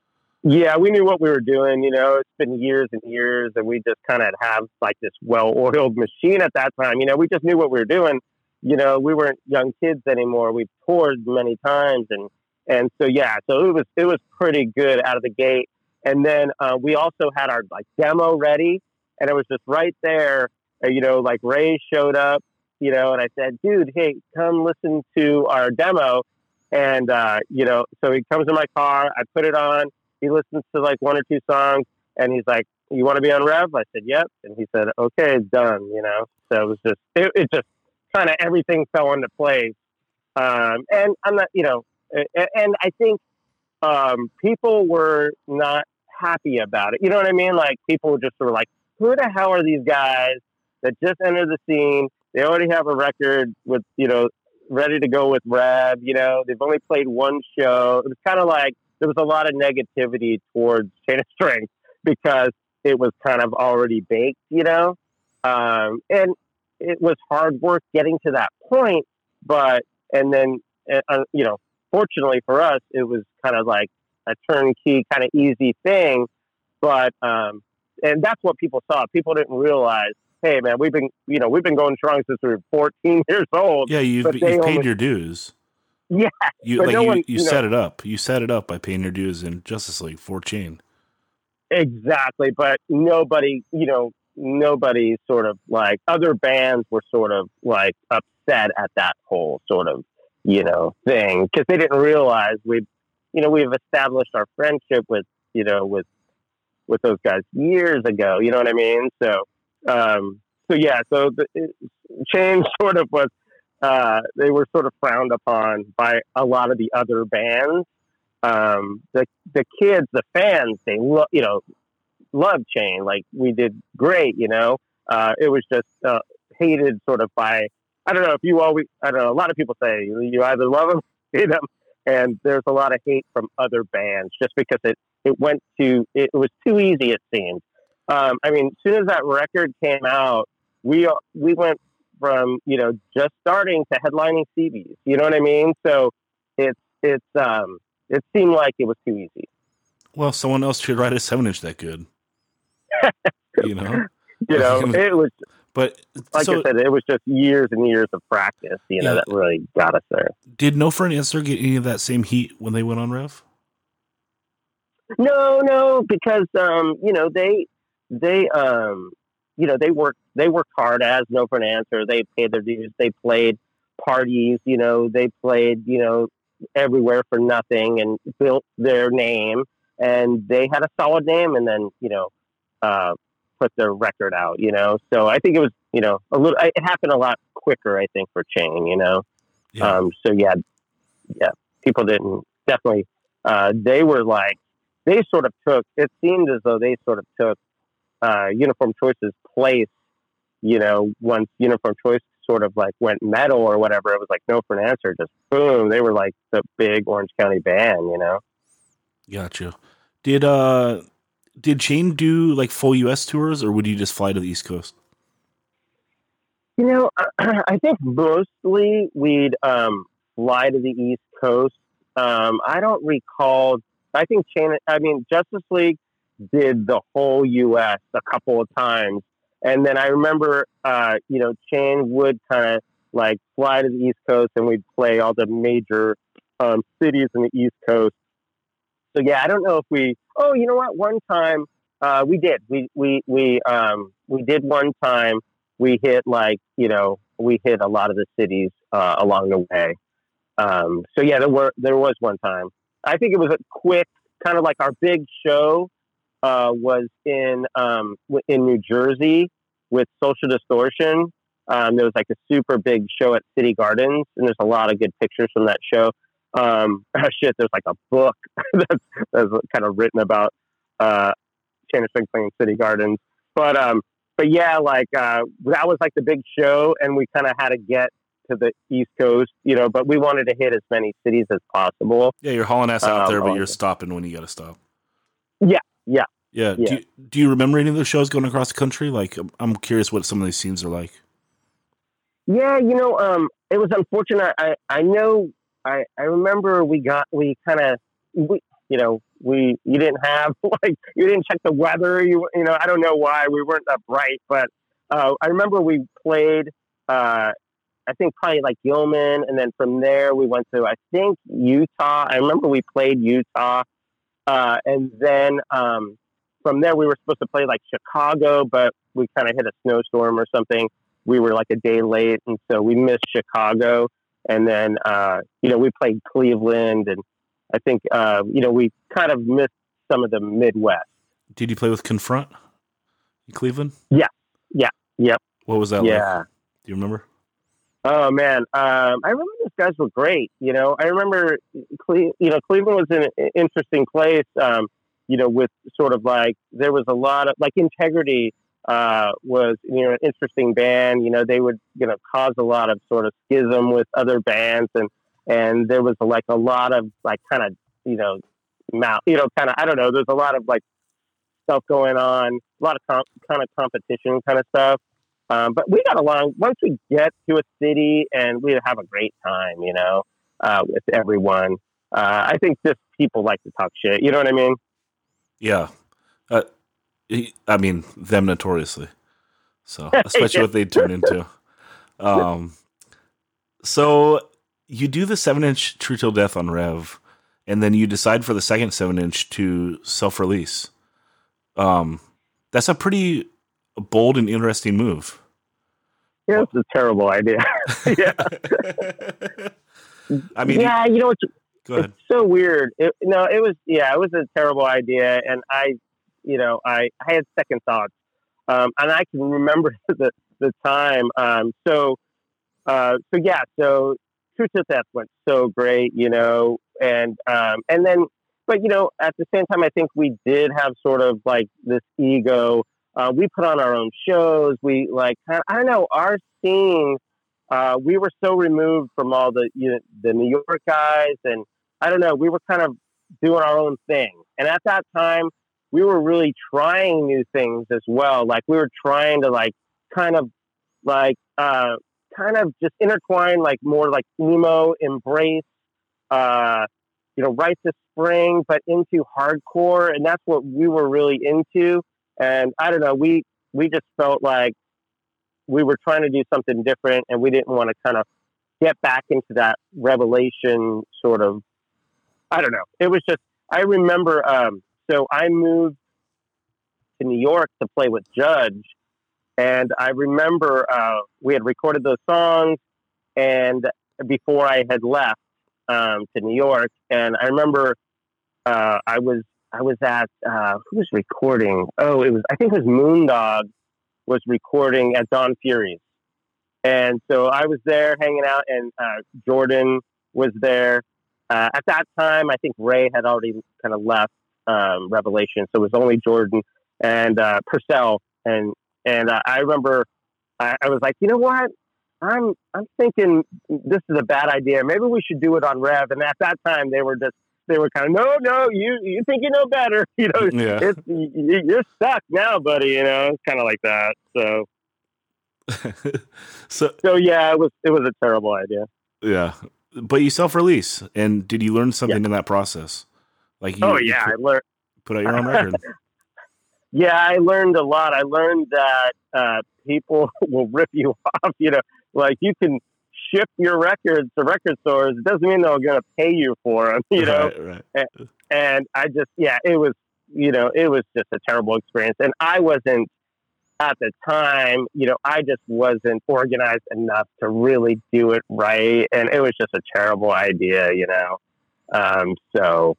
Speaker 3: Yeah. We knew what we were doing. You know, it's been years and years, and we just kind of have like this well-oiled machine at that time. You know, we just knew what we were doing. You know, we weren't young kids anymore. We toured many times, and and so yeah, so it was it was pretty good out of the gate. And then uh, we also had our like demo ready, and it was just right there. Uh, you know, like Ray showed up, you know, and I said, "Dude, hey, come listen to our demo." And uh, you know, so he comes in my car. I put it on. He listens to like one or two songs, and he's like, "You want to be on Rev?" I said, "Yep." And he said, "Okay, it's done." You know, so it was just it, it just. kind of everything fell into place. Um, and I'm not, you know, and, and I think um, people were not happy about it. You know what I mean? Like people just were like, who the hell are these guys that just entered the scene? They already have a record with, you know, ready to go with Rev, you know, they've only played one show. It was kind of like, there was a lot of negativity towards Chain of Strength because it was kind of already baked, you know? Um, and, it was hard work getting to that point, but and then uh, you know, fortunately for us, it was kind of like a turnkey, kind of easy thing. But um, and that's what people saw. People didn't realize, hey, man, we've been you know we've been going strong since we were fourteen years old.
Speaker 1: Yeah, you've,
Speaker 3: but
Speaker 1: you've paid
Speaker 3: only,
Speaker 1: your dues.
Speaker 3: Yeah,
Speaker 1: you
Speaker 3: but
Speaker 1: like
Speaker 3: no
Speaker 1: you,
Speaker 3: one,
Speaker 1: you,
Speaker 3: you
Speaker 1: set
Speaker 3: know,
Speaker 1: it up. You set it up by paying your dues in Justice League for Chain.
Speaker 3: Exactly, but nobody, you know, nobody sort of like other bands were sort of like upset at that whole sort of, you know, thing because they didn't realize we, you know, we've established our friendship with, you know, with with those guys years ago. You know what I mean? So, um, so yeah, so the it, Chain sort of was, uh, they were sort of frowned upon by a lot of the other bands. Um, the the kids, the fans, they lo- you know love Chain. Like we did great, you know. Uh, it was just uh, hated sort of by I don't know if you always I don't know. A lot of people say you either love them, or hate them, and there's a lot of hate from other bands just because it it went to it was too easy. It seemed. Um, I mean, as soon as that record came out, we we went from you know just starting to headlining C Bs. You know what I mean? So it's it's um. It seemed like it was too easy.
Speaker 1: Well, someone else should write a seven inch that good. You know,
Speaker 3: you know, it was.
Speaker 1: But
Speaker 3: like
Speaker 1: so,
Speaker 3: I said, it was just years and years of practice. You know,
Speaker 1: yeah.
Speaker 3: that really got us there.
Speaker 1: Did No for an Answer get any of that same heat when they went on Rev?
Speaker 3: No, no, because um, you know they they um, you know they worked they worked hard as No for an Answer. They paid their dues. They played parties. You know, they played. You know. Everywhere for nothing and built their name, and they had a solid name, and then you know uh put their record out, you know so I think it was you know a little it happened a lot quicker, I think, for Chain, you know
Speaker 1: yeah.
Speaker 3: um so yeah yeah people didn't definitely uh they were like they sort of took it seemed as though they sort of took uh Uniform Choice's place, you know once Uniform Choice sort of like went metal or whatever. It was like No for an Answer, just boom, they were like the big Orange County band, you know.
Speaker 1: Gotcha. Did uh did Chain do like full U S tours, or would you just fly to the East Coast?
Speaker 3: You know, I think mostly we'd um fly to the East Coast. um I don't recall. I think Chain I mean Justice League did the whole U S a couple of times. And then I remember, uh, you know, Chain would kind of like fly to the East Coast, and we'd play all the major um, cities in the East Coast. So yeah, I don't know if we. Oh, you know what? One time uh, we did. We we we um, we did one time. We hit like you know we hit a lot of the cities uh, along the way. Um, so yeah, there were there was one time. I think it was a quick kind of like our big show. Uh, was in um, in New Jersey with Social Distortion. Um, there was like a super big show at City Gardens, and there's a lot of good pictures from that show. Um, shit, there's like a book that's, that's kind of written about uh, Chain of Strength playing City Gardens. But um, but yeah, like uh, that was like the big show, and we kind of had to get to the East Coast, you know. But we wanted to hit as many cities as possible.
Speaker 1: Yeah, you're hauling ass out
Speaker 3: um,
Speaker 1: there, but you're stopping when you got to stop.
Speaker 3: Yeah. Yeah.
Speaker 1: Yeah.
Speaker 3: yeah.
Speaker 1: Do you, do you remember any of those shows going across the country? Like, I'm curious what some of these scenes are like.
Speaker 3: Yeah, you know, um, it was unfortunate. I, I know, I, I remember we got, we kind of, we, you know, we, you didn't have, like, you didn't check the weather. You, you know, I don't know why we weren't that bright, but uh, I remember we played, uh, I think probably like Gilman. And then from there we went to, I think, Utah. I remember we played Utah. Uh, and then, um, from there, we were supposed to play like Chicago, but we kind of hit a snowstorm or something. We were like a day late, and so we missed Chicago. And then, uh, you know, we played Cleveland, and I think, uh, you know, we kind of missed some of the Midwest.
Speaker 1: Did you play with Confront in Cleveland?
Speaker 3: Yeah, yeah, yep.
Speaker 1: What was that
Speaker 3: yeah.
Speaker 1: like? Do you remember?
Speaker 3: Oh man, um, I remember those guys were great. You know, I remember, Cle- you know, Cleveland was an interesting place. Um, you know, with sort of like, there was a lot of, like Integrity uh, was, you know, an interesting band. You know, they would, you know, cause a lot of sort of schism with other bands. And, and there was like a lot of like kind of, you know, mouth, you know, kind of, I don't know, there's a lot of like stuff going on, a lot of com- kind of competition kind of stuff. Um, but we got along. Once we get to a city, and we have a great time, you know, uh, with everyone. Uh, I think just people like to talk shit. You know what I mean?
Speaker 1: Yeah. Uh, I mean, them notoriously. So, especially
Speaker 3: Yeah.
Speaker 1: what they turn into. Um, so you do the seven inch True Till Death on Rev, and then you decide for the second seven inch to self release. Um, that's a pretty bold and interesting move.
Speaker 3: Yeah, it's a terrible idea. Yeah.
Speaker 1: I mean,
Speaker 3: yeah, you know, it's,
Speaker 1: go ahead.
Speaker 3: it's so weird. It, no, it was, yeah, it was a terrible idea. And I, you know, I, I had second thoughts. Um, and I can remember the, the time. Um, so, uh, so yeah, so True Till Death went so great, you know, and, um, and then, but, you know, at the same time, I think we did have sort of like this ego. Uh, we put on our own shows. We like, I don't know, our scene, uh, we were so removed from all the, you know, the New York guys. And I don't know, we were kind of doing our own thing. And at that time, we were really trying new things as well. Like we were trying to like, kind of like, uh, kind of just intertwine like more like emo, Embrace, uh, you know, Rites of Spring, but into hardcore. And that's what we were really into. And I don't know, we, we just felt like we were trying to do something different, and we didn't want to kind of get back into that Revelation sort of, I don't know. It was just, I remember, um, so I moved to New York to play with Judge. And I remember uh, we had recorded those songs, and before I had left um, to New York, and I remember uh, I was I was at uh, who was recording? Oh, it was I think it was Moondog was recording at Don Fury's, and so I was there hanging out, and uh, Jordan was there. Uh, at that time, I think Ray had already kind of left um, Revelation, so it was only Jordan and uh, Purcell. And and uh, I remember I, I was like, you know what? I'm I'm thinking this is a bad idea. Maybe we should do it on Rev. And at that time, they were just they were kind of no, no. You you think you know better? You know,
Speaker 1: Yeah.
Speaker 3: it's, you, you're stuck now, buddy. You know, it's kind of like that. So
Speaker 1: so
Speaker 3: so yeah, it was it was a terrible idea.
Speaker 1: yeah, but you self-release, and did you learn something
Speaker 3: Yeah.
Speaker 1: in that process? Like, you,
Speaker 3: Oh
Speaker 1: you
Speaker 3: yeah, I
Speaker 1: put,
Speaker 3: learned.
Speaker 1: put out your own record.
Speaker 3: Yeah, I learned a lot. I learned that uh, people will rip you off. You know, like you can ship your records to record stores. It doesn't mean they're going to pay you for them. You know,
Speaker 1: Right, right.
Speaker 3: and, and I just, yeah, it was, you know, it was just a terrible experience. And I wasn't at the time, you know, I just wasn't organized enough to really do it right, and it was just a terrible idea. You know, um, so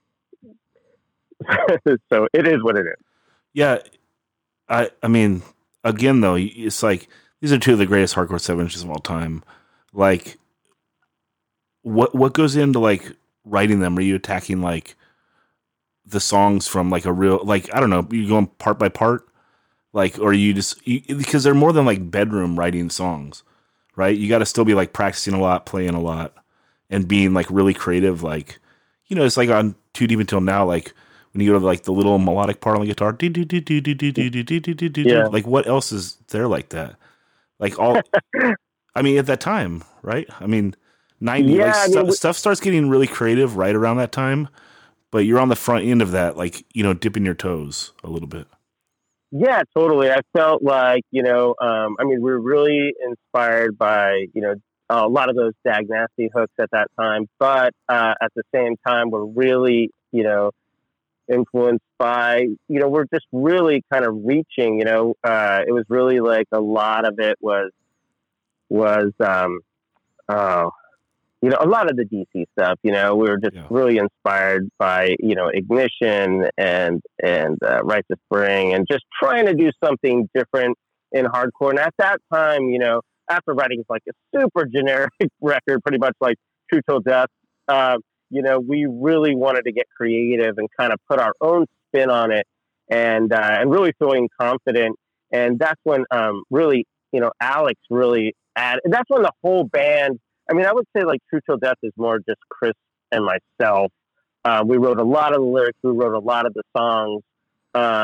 Speaker 3: so it is what it is.
Speaker 1: Yeah, I I mean, again though, it's like these are two of the greatest hardcore seven inches of all time. Like, what what goes into like writing them? Are you attacking like the songs from like a real like I don't know? You going part by part, like, or you just you, because they're more than like bedroom writing songs, right? You got to still be like practicing a lot, playing a lot, and being like really creative. Like, you know, it's like on Too Deep Until Now, like. When you go to like the little melodic part on the guitar,
Speaker 3: Yeah.
Speaker 1: like what else is there like that? Like all, I mean, at that time, right? I mean, ninety,
Speaker 3: Yeah,
Speaker 1: like
Speaker 3: I
Speaker 1: stu-
Speaker 3: mean, we-
Speaker 1: stuff starts getting really creative right around that time, but you're on the front end of that, like, you know, dipping your toes a little bit.
Speaker 3: Yeah, totally. I felt like, you know, um, I mean, we were really inspired by, you know, a lot of those Dag Nasty hooks at that time, but uh, at the same time, we're really, you know, influenced by, you know, we're just really kind of reaching, you know, uh, it was really like a lot of it was, was, um, oh, you know, a lot of the D C stuff, you know, we were just
Speaker 1: Yeah.
Speaker 3: really inspired by, you know, Ignition and, and, uh, Rites of Spring, and just trying to do something different in hardcore. And at that time, you know, after writing like a super generic record, pretty much like True Till Death, uh, you know, we really wanted to get creative and kind of put our own spin on it, and, uh, and really feeling confident. And that's when, um, really, you know, Alex really added, that's when the whole band, I mean, I would say like True Till Death is more just Chris and myself. Uh, we wrote a lot of the lyrics. We wrote a lot of the songs. Um,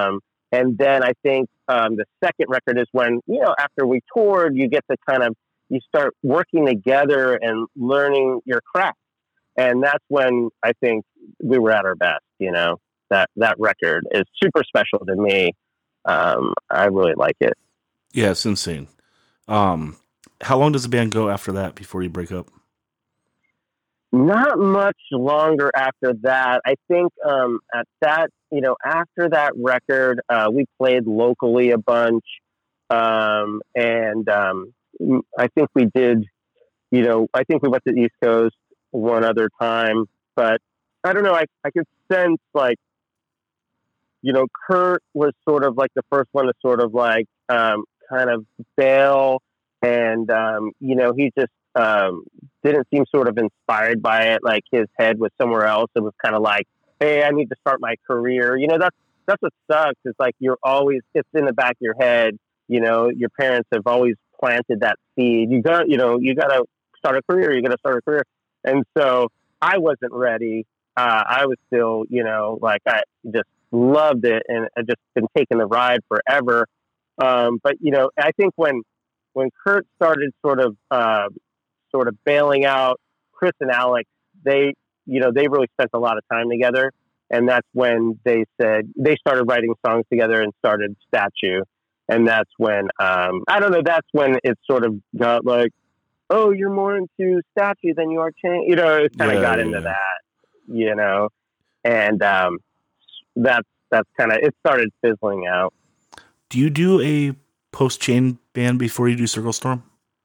Speaker 3: And then I think um, the second record is when, you know, after we toured, you get to kind of, you start working together and learning your craft. And that's when I think we were at our best, you know, that, that record is super special to me. Um, I really like it.
Speaker 1: Yeah, it's insane. Um, how long does the band go after that before you break up?
Speaker 3: Not much longer after that. I think um, at that, you know, after that record, uh, we played locally a bunch. Um, and um, I think we did, you know, I think we went to the East Coast one other time. But I don't know, I, I could sense like, you know, Kurt was sort of like the first one to sort of like um, kind of bail. And, um, you know, he just um, didn't seem sort of inspired by it. Like his head was somewhere else. It was kind of like, hey, I need to start my career. You know, that's, that's what sucks. It's like you're always, it's in the back of your head. You know, your parents have always planted that seed. You got, you know, you got to start a career. You got to start a career. And so I wasn't ready. Uh, I was still, you know, like I just loved it and I just been taking the ride forever. Um, but, you know, I think when, when Kurt started sort of, uh, sort of bailing out, Chris and Alex, they, you know, they really spent a lot of time together. And that's when they said, they started writing songs together and started Statue. And that's when, um, I don't know, that's when it sort of got like, oh, you're more into Statue than you are Chain. You know, it kind of
Speaker 1: yeah,
Speaker 3: got
Speaker 1: yeah,
Speaker 3: into
Speaker 1: yeah.
Speaker 3: that, you know, and um, that's, that's kind of, it started fizzling out.
Speaker 1: Do you do a post-Chain band before you do Circle Storm?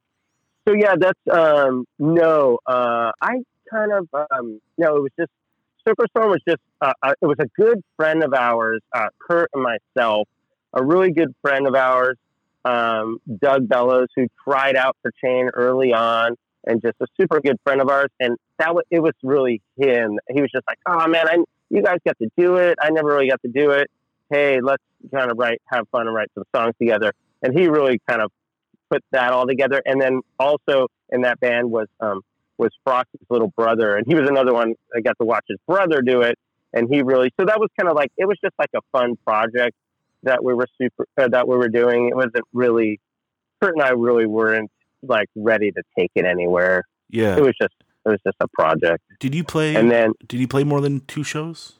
Speaker 3: So yeah, that's, um, no, uh, I kind of, um, no, it was just, Circle Storm was just, uh, uh, it was a good friend of ours, uh, Kurt and myself, a really good friend of ours, um, Doug Bellows, who tried out for Chain early on and just a super good friend of ours. And that was, it was really him. He was just like, oh man, I, you guys got to do it. I never really got to do it. Hey, let's kind of write, have fun and write some songs together. And he really kind of put that all together. And then also in that band was, um, was Frosty's little brother. And he was another one. I got to watch his brother do it. And he really, so that was kind of like, it was just like a fun project that we were super, uh, that we were doing. It wasn't really, Kurt and I really weren't like ready to take it anywhere.
Speaker 1: Yeah.
Speaker 3: It was just, it was just a project.
Speaker 1: Did you play,
Speaker 3: and then,
Speaker 1: did you play more than two shows?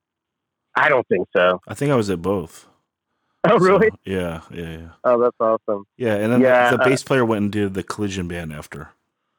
Speaker 3: I don't think so.
Speaker 1: I think I was at both.
Speaker 3: Oh, really?
Speaker 1: So, yeah, yeah, yeah.
Speaker 3: Oh, that's awesome.
Speaker 1: Yeah, and then
Speaker 3: yeah,
Speaker 1: the, the
Speaker 3: uh,
Speaker 1: bass player went and did the Collision band after.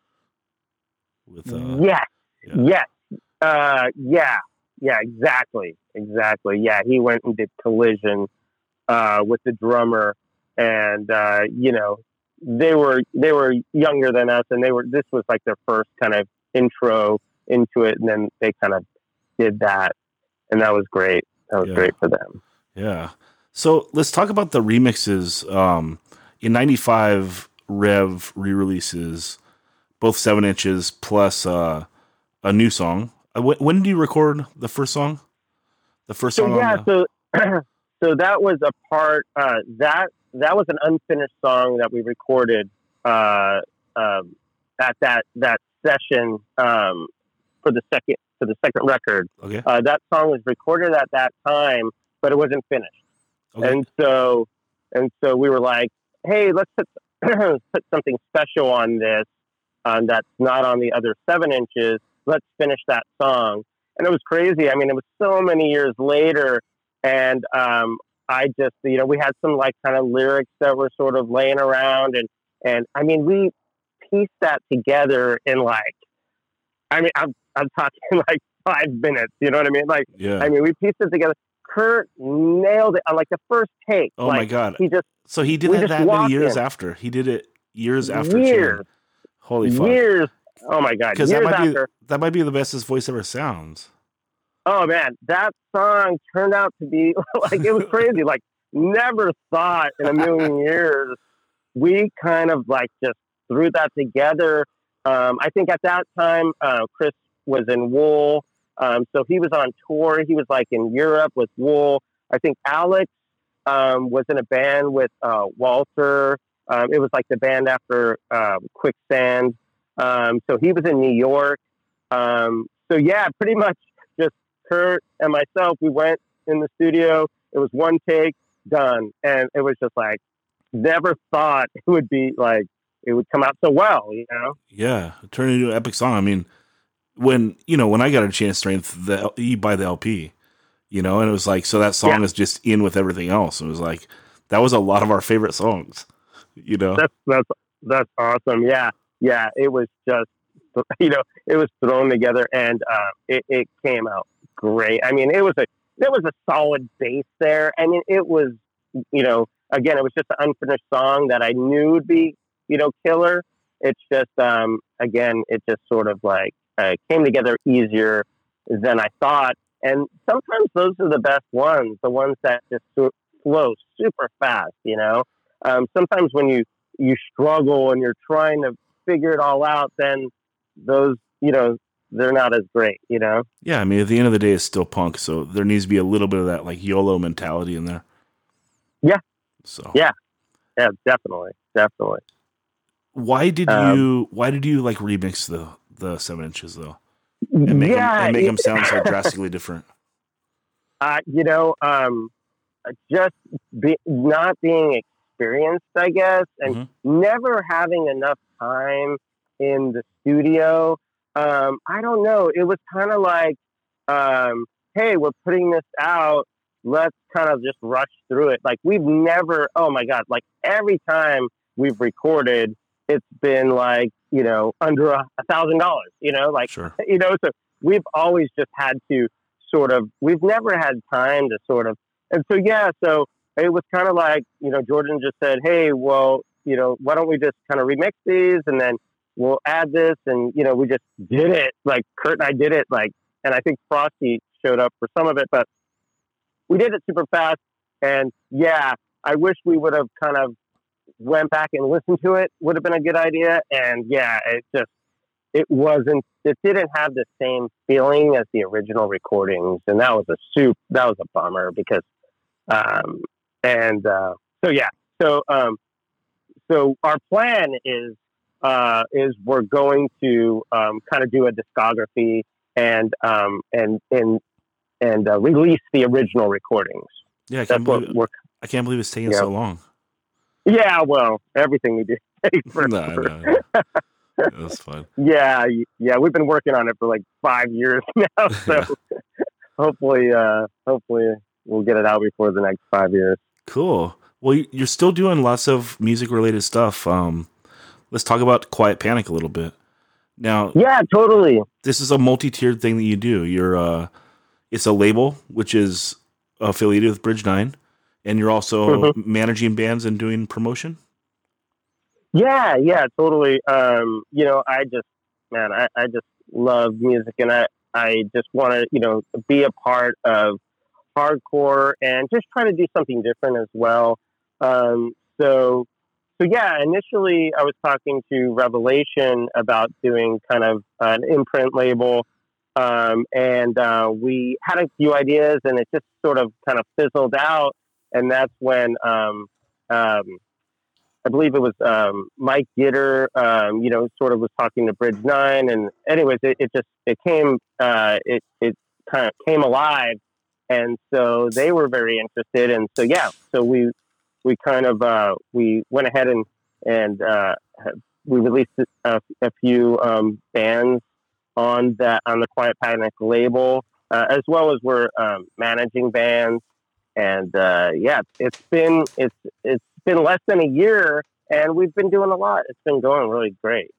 Speaker 1: With uh,
Speaker 3: yes,
Speaker 1: yeah.
Speaker 3: yes, uh, yeah, yeah, exactly, exactly. Yeah, he went and did Collision uh, with the drummer, and uh, you know, they were they were younger than us, and they were. This was like their first kind of intro into it, and then they kind of did that, and that was great. That was
Speaker 1: Yeah.
Speaker 3: great for them.
Speaker 1: Yeah. So let's talk about the remixes. Um, in ninety-five, Rev re-releases both seven inches plus uh, a new song. Uh, wh- when did you record the first song? The first
Speaker 3: So
Speaker 1: song.
Speaker 3: yeah,
Speaker 1: on the-
Speaker 3: so so that was a part uh, that that was an unfinished song that we recorded uh, um, at that that session um, for the second for the second record.
Speaker 1: okay.
Speaker 3: Uh, that song was recorded at that time, but it wasn't finished.
Speaker 1: Okay.
Speaker 3: And so, and so we were like, "Hey, let's put put something special on this um, that's not on the other seven inches. Let's finish that song." And it was crazy. I mean, it was so many years later, and um, I just, you know, we had some like kind of lyrics that were sort of laying around, and and I mean, we pieced that together in like, I mean, I'm I'm talking like five minutes. You know what I mean? Like,
Speaker 1: yeah.
Speaker 3: I mean, we pieced it together. Kurt nailed it on like the first take.
Speaker 1: Oh
Speaker 3: like,
Speaker 1: my God.
Speaker 3: He just
Speaker 1: So he did
Speaker 3: we
Speaker 1: that
Speaker 3: just
Speaker 1: that many
Speaker 3: walked
Speaker 1: years
Speaker 3: in.
Speaker 1: after. He did it years after.
Speaker 3: years,
Speaker 1: Chain. Holy fuck.
Speaker 3: years. Oh my God,
Speaker 1: Because
Speaker 3: years
Speaker 1: that might
Speaker 3: after.
Speaker 1: be that might be the best his voice ever sounds.
Speaker 3: Oh man, that song turned out to be like it was crazy. Like never thought in a million years we kind of like just threw that together. Um, I think at that time uh, Chris was in Wool, um, so he was on tour. He was like in Europe with Wool. I think Alex um, was in a band with uh, Walter. Um, it was like the band after uh, Quicksand. Um, so he was in New York. Um, so yeah, pretty much just Kurt and myself. We went in the studio. It was one take, done. And it was just like, never thought it would be like, it would come out so well, you know?
Speaker 1: Yeah, it turned into an epic song. I mean, when, you know, when I got a Chance Strength, the, you buy the L P, you know, and it was like, so that song
Speaker 3: Yeah.
Speaker 1: is just in with everything else. It was like, that was a lot of our favorite songs, you know?
Speaker 3: That's, that's, that's awesome. Yeah. Yeah. It was just, you know, it was thrown together and uh, it, it came out great. I mean, it was a, there was a solid bass there. I mean, it was, you know, again, it was just an unfinished song that I knew would be, you know, killer. It's just, um, again, it just sort of like uh, came together easier than I thought. And sometimes those are the best ones, the ones that just so- flow super fast, you know. Um, sometimes when you, you struggle and you're trying to figure it all out, then those, you know, they're not as great, you know?
Speaker 1: Yeah, I mean, at the end of the day, it's still punk, so there needs to be a little bit of that, like, YOLO mentality in there.
Speaker 3: Yeah.
Speaker 1: So
Speaker 3: Yeah. Yeah, definitely. Definitely.
Speaker 1: Why did
Speaker 3: Um,
Speaker 1: you, why did you, like, remix the, the seven inches, though? And make,
Speaker 3: yeah.
Speaker 1: them, and make
Speaker 3: it-
Speaker 1: them sound so drastically different?
Speaker 3: Uh, you know, um, just be, not being experienced, I guess, and
Speaker 1: Mhm.
Speaker 3: never having enough time in the studio. Um, I don't know. It was kind of like, um, hey, we're putting this out. Let's kind of just rush through it. Like we've never, oh my God, like every time we've recorded, it's been like, you know, under a a thousand dollars, you know, like,
Speaker 1: Sure.
Speaker 3: you know, so we've always just had to sort of, we've never had time to sort of, and so, yeah, so it was kind of like, you know, Jordan just said, hey, well, you know, why don't we just kind of remix these and then we'll add this. And, you know, we just did it. Like Kurt and I did it like, and I think Frosty showed up for some of it, but we did it super fast. And yeah, I wish we would have kind of went back and listened to it, would have been a good idea. And yeah, it just, it wasn't, it didn't have the same feeling as the original recordings. And that was a soup, that was a bummer because, um, and, uh, so yeah, so, um, so our plan is, uh, is we're going to, um, kind of do a discography and, um, and, and, and, uh, release the original recordings.
Speaker 1: Yeah, I
Speaker 3: That's
Speaker 1: can't
Speaker 3: what
Speaker 1: believe,
Speaker 3: we're,
Speaker 1: I can't believe it's taking
Speaker 3: Yeah.
Speaker 1: so long.
Speaker 3: yeah, well, everything we do takes
Speaker 1: No,
Speaker 3: forever.
Speaker 1: no, no. That's fine.
Speaker 3: Yeah, y- yeah, we've been working on it for like five years now. So hopefully, uh, hopefully we'll get it out before the next five years.
Speaker 1: Cool. Well, you- you're still doing lots of music related stuff. Um, let's talk about Quiet Panic a little bit. Now,
Speaker 3: Yeah, totally.
Speaker 1: this is a multi-tiered thing that you do. You're, uh, it's a label which is affiliated with Bridge Nine, and you're also managing bands and doing promotion.
Speaker 3: Yeah, yeah, totally. Um, you know, I just, man, I, I just love music, and I, I just want to, you know, be a part of hardcore and just try to do something different as well. Um, so, so yeah, initially I was talking to Revelation about doing kind of an imprint label. Um, and, uh, we had a few ideas and it just sort of kind of fizzled out. And that's when, um, um, I believe it was, um, Mike Gitter, um, you know, sort of was talking to Bridge Nine, and anyways, it, it just, it came, uh, it, it kind of came alive. And so they were very interested. And so, yeah, so we, we kind of, uh, we went ahead and, and, uh, we released a, a few, um, bands on that, on the Quiet Panic label, uh, as well as we're, um, managing bands. And, uh, yeah, it's been, it's, it's been less than a year and we've been doing a lot. It's been going really great.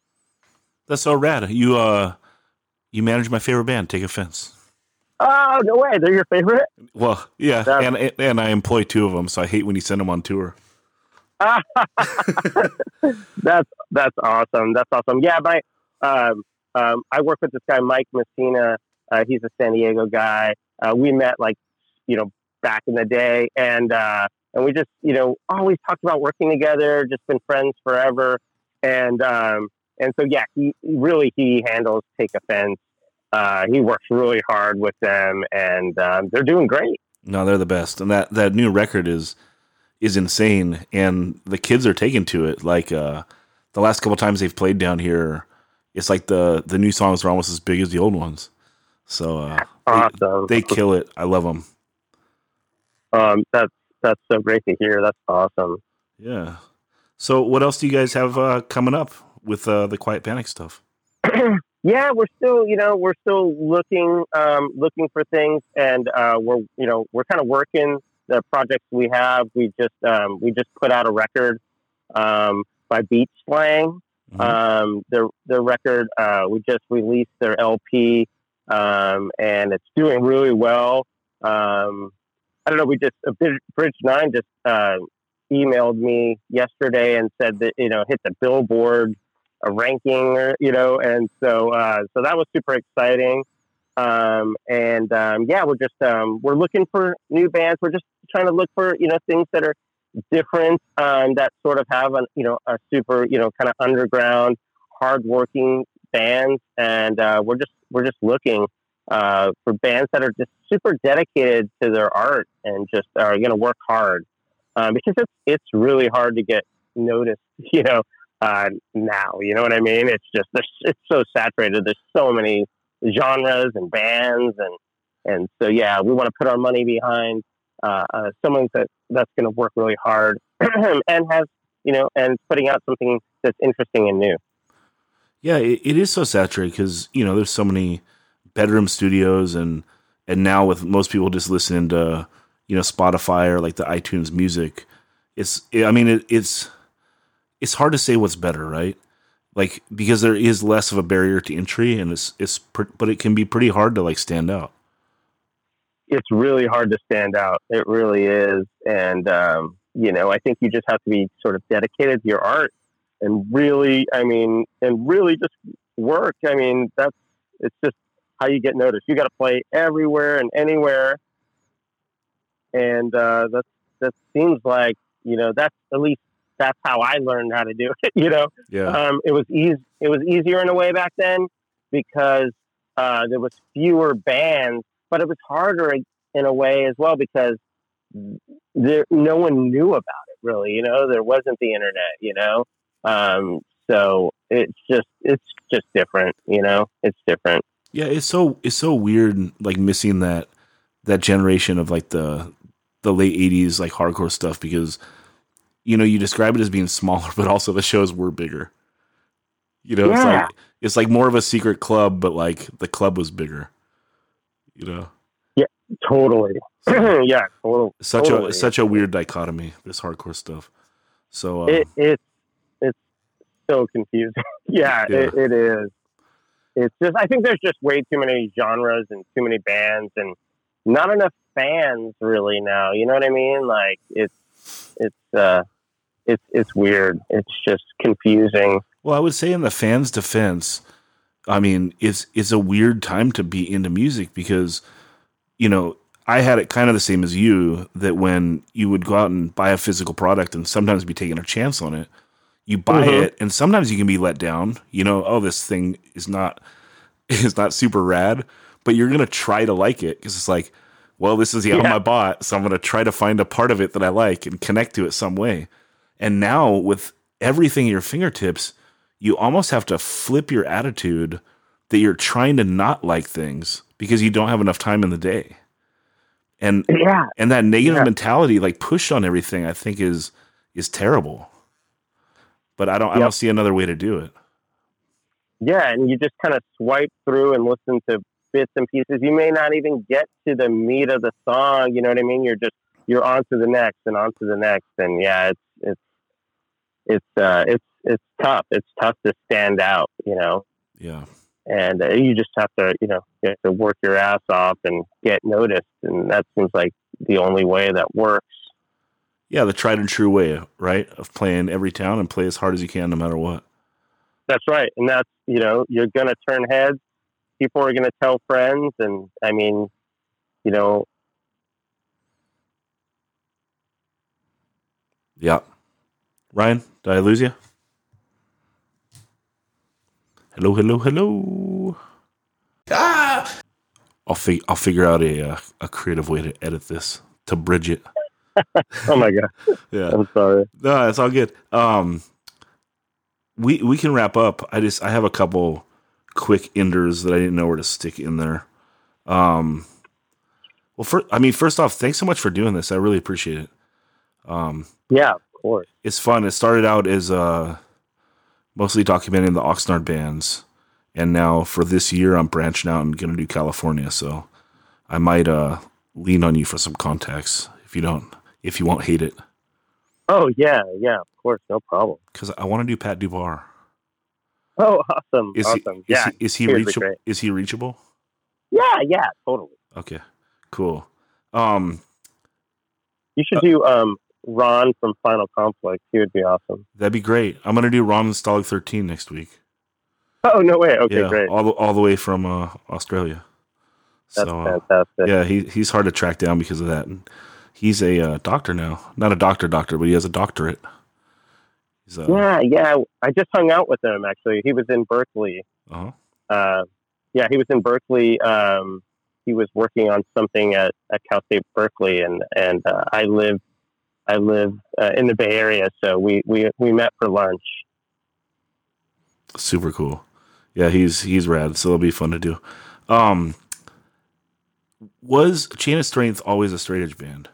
Speaker 1: That's so rad. You, uh, you manage my favorite band, Take Offense.
Speaker 3: Oh, no way. They're your favorite?
Speaker 1: Well, yeah,
Speaker 3: That's-
Speaker 1: and and I employ two of them, so I hate when you send them on tour.
Speaker 3: that's, that's awesome. That's awesome. Yeah. My, um, um, I work with this guy, Mike Messina. Uh, he's a San Diego guy. Uh, we met like, you know, back in the day, and, uh, and we just, you know, always talked about working together, just been friends forever. And, um, and so, yeah, he really, he handles Take Offense. Uh, he works really hard with them, and, um, they're doing great.
Speaker 1: No, they're the best, and that, that new record is is insane, and the kids are taking to it. Like uh, the last couple times they've played down here, it's like the the new songs are almost as big as the old ones. So uh,
Speaker 3: Awesome.
Speaker 1: they, they kill it. I love them.
Speaker 3: Um, that's, that's so great to hear. That's awesome.
Speaker 1: Yeah. So what else do you guys have uh, coming up with uh, the Quiet Panic stuff?
Speaker 3: Yeah, we're still, you know, we're still looking, um, looking for things, and uh, we're, you know, we're kind of working the projects we have. We just, um, we just put out a record um, by Beach Slang.
Speaker 1: Mm-hmm.
Speaker 3: Um, their their record, uh, we just released their L P, um, and it's doing really well. Um, I don't know. We just uh, Bridge Nine just uh, emailed me yesterday and said that, you know, hit the Billboard a ranking, you know, and so uh, so that was super exciting. Um, and um, yeah, we're just um, we're looking for new bands. We're just trying to look for, you know, things that are different, um, that sort of have a, you know, a super, you know, kind of underground, hardworking bands, and uh, we're just we're just looking uh, for bands that are just super dedicated to their art and just are going to work hard, um, because it's it's really hard to get noticed, you know. Uh, now, you know what I mean? It's just, it's so saturated. There's so many genres and bands, and and so yeah, we want to put our money behind uh, uh, someone that that's going to work really hard and has, you know, and putting out something that's interesting and new.
Speaker 1: Yeah, it, it is so saturated because, you know, there's so many bedroom studios, and and now with most people just listening to, you know, Spotify or like the iTunes music, it's I mean it, it's. It's hard to say what's better, right? Like, because there is less of a barrier to entry, and it's it's but it can be pretty hard to like stand out.
Speaker 3: It's really hard to stand out. It really is, and um, you know, I think you just have to be sort of dedicated to your art, and really, I mean, and really just work. I mean, that's it's just how you get noticed. You got to play everywhere and anywhere, and uh, that's that seems like, you know, that's at least. That's how I learned how to do it. You know,
Speaker 1: yeah.
Speaker 3: um, it was easy. It was easier in a way back then because uh, there was fewer bands, but it was harder in a way as well because there no one knew about it really. You know, there wasn't the internet. You know, um, so it's just it's just different. You know, it's different.
Speaker 1: Yeah, it's so it's so weird, like missing that that generation of like the the late eighties like hardcore stuff because. You know, you describe it as being smaller, but also the shows were bigger. You know,
Speaker 3: yeah.
Speaker 1: it's like it's like more of a secret club, but like the club was bigger. You know.
Speaker 3: Yeah, totally. So, yeah, totally.
Speaker 1: Such
Speaker 3: totally.
Speaker 1: a such a weird dichotomy, this hardcore stuff. So um,
Speaker 3: it it it's so confusing. yeah,
Speaker 1: yeah.
Speaker 3: It, it is. It's just I think there's just way too many genres and too many bands and not enough fans really now. You know what I mean? Like it's it's uh. It's it's weird. It's just confusing.
Speaker 1: Well, I would say in the fans' defense, I mean, it's it's a weird time to be into music because, you know, I had it kind of the same as you, that when you would go out and buy a physical product and sometimes be taking a chance on it, you buy mm-hmm. it and sometimes you can be let down. You know, oh, this thing is not is not super rad, but you're gonna try to like it because it's like, well, this is the album yeah. I bought, so I'm gonna try to find a part of it that I like and connect to it some way. And now with everything at your fingertips, you almost have to flip your attitude that you're trying to not like things because you don't have enough time in the day. And
Speaker 3: yeah.
Speaker 1: and that negative
Speaker 3: yeah.
Speaker 1: mentality, like pushed on everything, I think is is terrible. But I don't yep. I don't see another way to do it.
Speaker 3: Yeah, and you just kind of swipe through and listen to bits and pieces. You may not even get to the meat of the song, you know what I mean? You're just you're on to the next and on to the next. And yeah, it's it's It's uh, it's it's tough. It's tough to stand out, you know.
Speaker 1: Yeah.
Speaker 3: And uh, you just have to, you know, you have to work your ass off and get noticed, and that seems like the only way that works.
Speaker 1: Yeah, the tried and true way, right, of playing every town and play as hard as you can, no matter what.
Speaker 3: That's right, and that's you know, you're gonna turn heads. People are gonna tell friends, and I mean, you know.
Speaker 1: Yeah. Ryan, did I lose you? Hello, hello, hello. Ah! I'll fig- I'll figure out a uh, a creative way to edit this to bridge it.
Speaker 3: Oh my god!
Speaker 1: Yeah,
Speaker 3: I'm sorry.
Speaker 1: No, it's all good. Um, we we can wrap up. I just I have a couple quick enders that I didn't know where to stick in there. Um, well, for, I mean, first off, thanks so much for doing this. I really appreciate it. Um,
Speaker 3: Yeah, of course.
Speaker 1: it's fun. It started out as uh, mostly documenting the Oxnard bands, and now for this year, I'm branching out and going to do California. So I might uh, lean on you for some contacts if you don't, if you won't hate it.
Speaker 3: Oh yeah, yeah, of course, no problem.
Speaker 1: Because I want to do Pat Dubar.
Speaker 3: Oh, awesome,
Speaker 1: Is
Speaker 3: awesome.
Speaker 1: he, is
Speaker 3: yeah,
Speaker 1: he, is he
Speaker 3: seriously
Speaker 1: reachable?
Speaker 3: great.
Speaker 1: Is he reachable?
Speaker 3: Yeah, yeah, totally.
Speaker 1: Okay, cool. Um,
Speaker 3: You should do um Ron from Final Conflict. He would be awesome.
Speaker 1: that'd be great. I'm gonna do Ron Stalag thirteen next week.
Speaker 3: Oh no way. Okay,
Speaker 1: Yeah,
Speaker 3: great.
Speaker 1: all the all the way from uh, Australia.
Speaker 3: That's
Speaker 1: so, uh,
Speaker 3: fantastic.
Speaker 1: yeah, he he's hard to track down because of that. And he's a uh, doctor now, not a doctor doctor, but he has a doctorate. He's, uh,
Speaker 3: Yeah, yeah. I just hung out with him actually. He was in Berkeley.
Speaker 1: uh-huh.
Speaker 3: Uh, yeah, he was in Berkeley. Um, he was working on something at, at Cal State Berkeley, and and uh, I live I live uh, in the Bay Area, so we, we we met for lunch.
Speaker 1: Super cool. Yeah, he's he's rad. So it'll be fun to do. Um, was Chain of Strength always a straight edge band?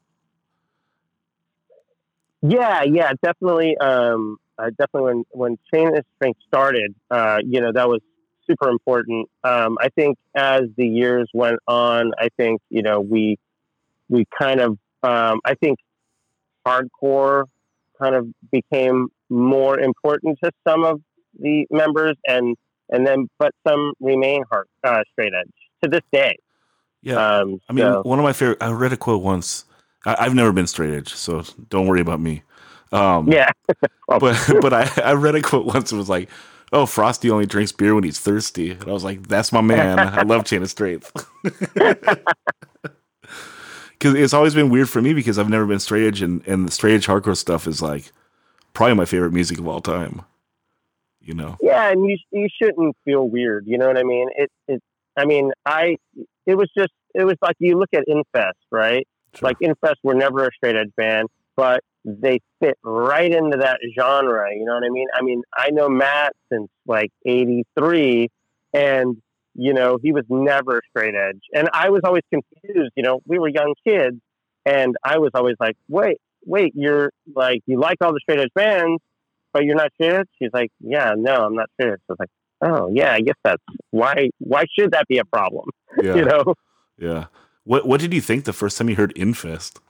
Speaker 3: Yeah, yeah, definitely. Um, uh, definitely when when Chain of Strength started, uh, you know, that was super important. Um, I think as the years went on, I think you know we we kind of um, I think hardcore kind of became more important to some of the members, and and then but some remain hard uh, straight edge to this day.
Speaker 1: Yeah,
Speaker 3: Um,
Speaker 1: I mean,
Speaker 3: so-
Speaker 1: one of my favorite. I read a quote once. I, I've never been straight edge, so don't worry about me. Um,
Speaker 3: yeah,
Speaker 1: but but I, I read a quote once. It was like, "Oh, Frosty only drinks beer when he's thirsty," and I was like, "That's my man." I love Chain of Strength. Because it's always been weird for me because I've never been straight edge, and, and the straight edge hardcore stuff is like probably my favorite music of all time. You know?
Speaker 3: yeah, and you you shouldn't feel weird. You know what I mean? It it. I mean, I. It was just. It was like you look at Infest, right?
Speaker 1: Sure.
Speaker 3: Like Infest were never a straight edge band, but they fit right into that genre. You know what I mean? I mean, I know Matt since like eighty-three, and you know he was never straight edge, and I was always confused. You know, we were young kids, and I was always like, wait, wait, you're like you like all the straight edge bands, but you're not straight edge? She's like, yeah, no, I'm not straight edge. So I was like, oh yeah, I guess that's why. Why should that be a problem?
Speaker 1: Yeah.
Speaker 3: You know?
Speaker 1: Yeah. What What did you think the first time you heard Infest?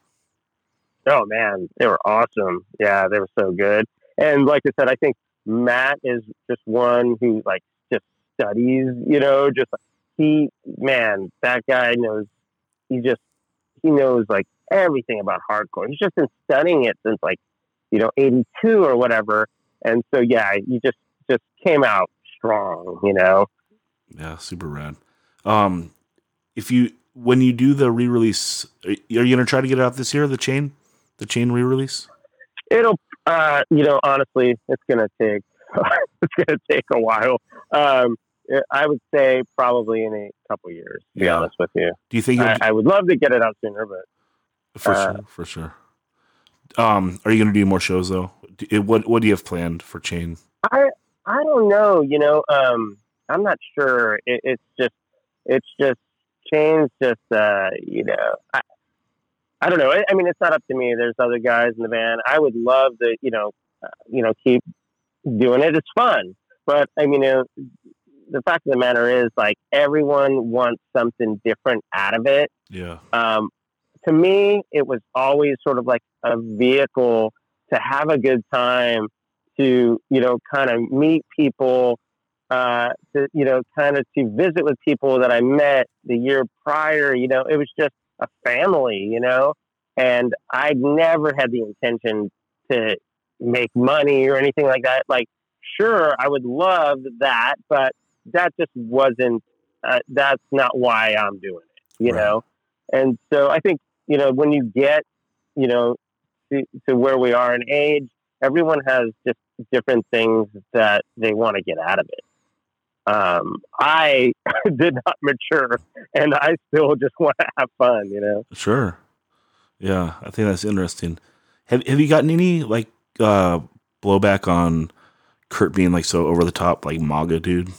Speaker 3: Oh man, they were awesome. Yeah, they were so good. And like I said, I think Matt is just one who like just studies. You know, just he man, that guy knows. He just he knows like everything about hardcore. He's just been studying it since like you know eighty-two or whatever. And so yeah, he just just came out strong. You know.
Speaker 1: Yeah, super rad. Um, if you when you do the re-release, are you gonna try to get it out this year? The chain, the chain re-release.
Speaker 3: It'll, uh, you know, honestly, it's gonna take it's gonna take a while. Um, I would say probably in a couple years. To be
Speaker 1: Yeah.
Speaker 3: honest with you,
Speaker 1: Do you think?
Speaker 3: I,
Speaker 1: you'll-
Speaker 3: I would love to get it out sooner, but
Speaker 1: for
Speaker 3: uh,
Speaker 1: sure, for sure. Um, are you gonna do more shows though? Do- What What do you have planned for Chain?
Speaker 3: I I don't know. You know, um, I'm not sure. It, it's just it's just changed. Just uh, you know, I, I don't know. I, I mean, it's not up to me. There's other guys in the band. I would love to, you know, uh, you know, keep doing it. It's fun, but I mean, uh, the fact of the matter is, like, everyone wants something different out of it.
Speaker 1: Yeah,
Speaker 3: Um, to me, it was always sort of like a vehicle to have a good time, to, you know, kind of meet people, uh, to, you know, kind of to visit with people that I met the year prior. You know, it was just a family, you know, and I never had the intention to make money or anything like that. Like, sure, I would love that, but that just wasn't, uh, that's not why I'm doing it, you
Speaker 1: Right.
Speaker 3: know? And so I think, you know, when you get, you know, to, to where we are in age, everyone has just different things that they want to get out of it. Um, I did not mature, and I still just want to have fun, you know?
Speaker 1: sure. Yeah, I think that's interesting. Have Have you gotten any like uh, blowback on Kurt being like so over the top, like MAGA dude?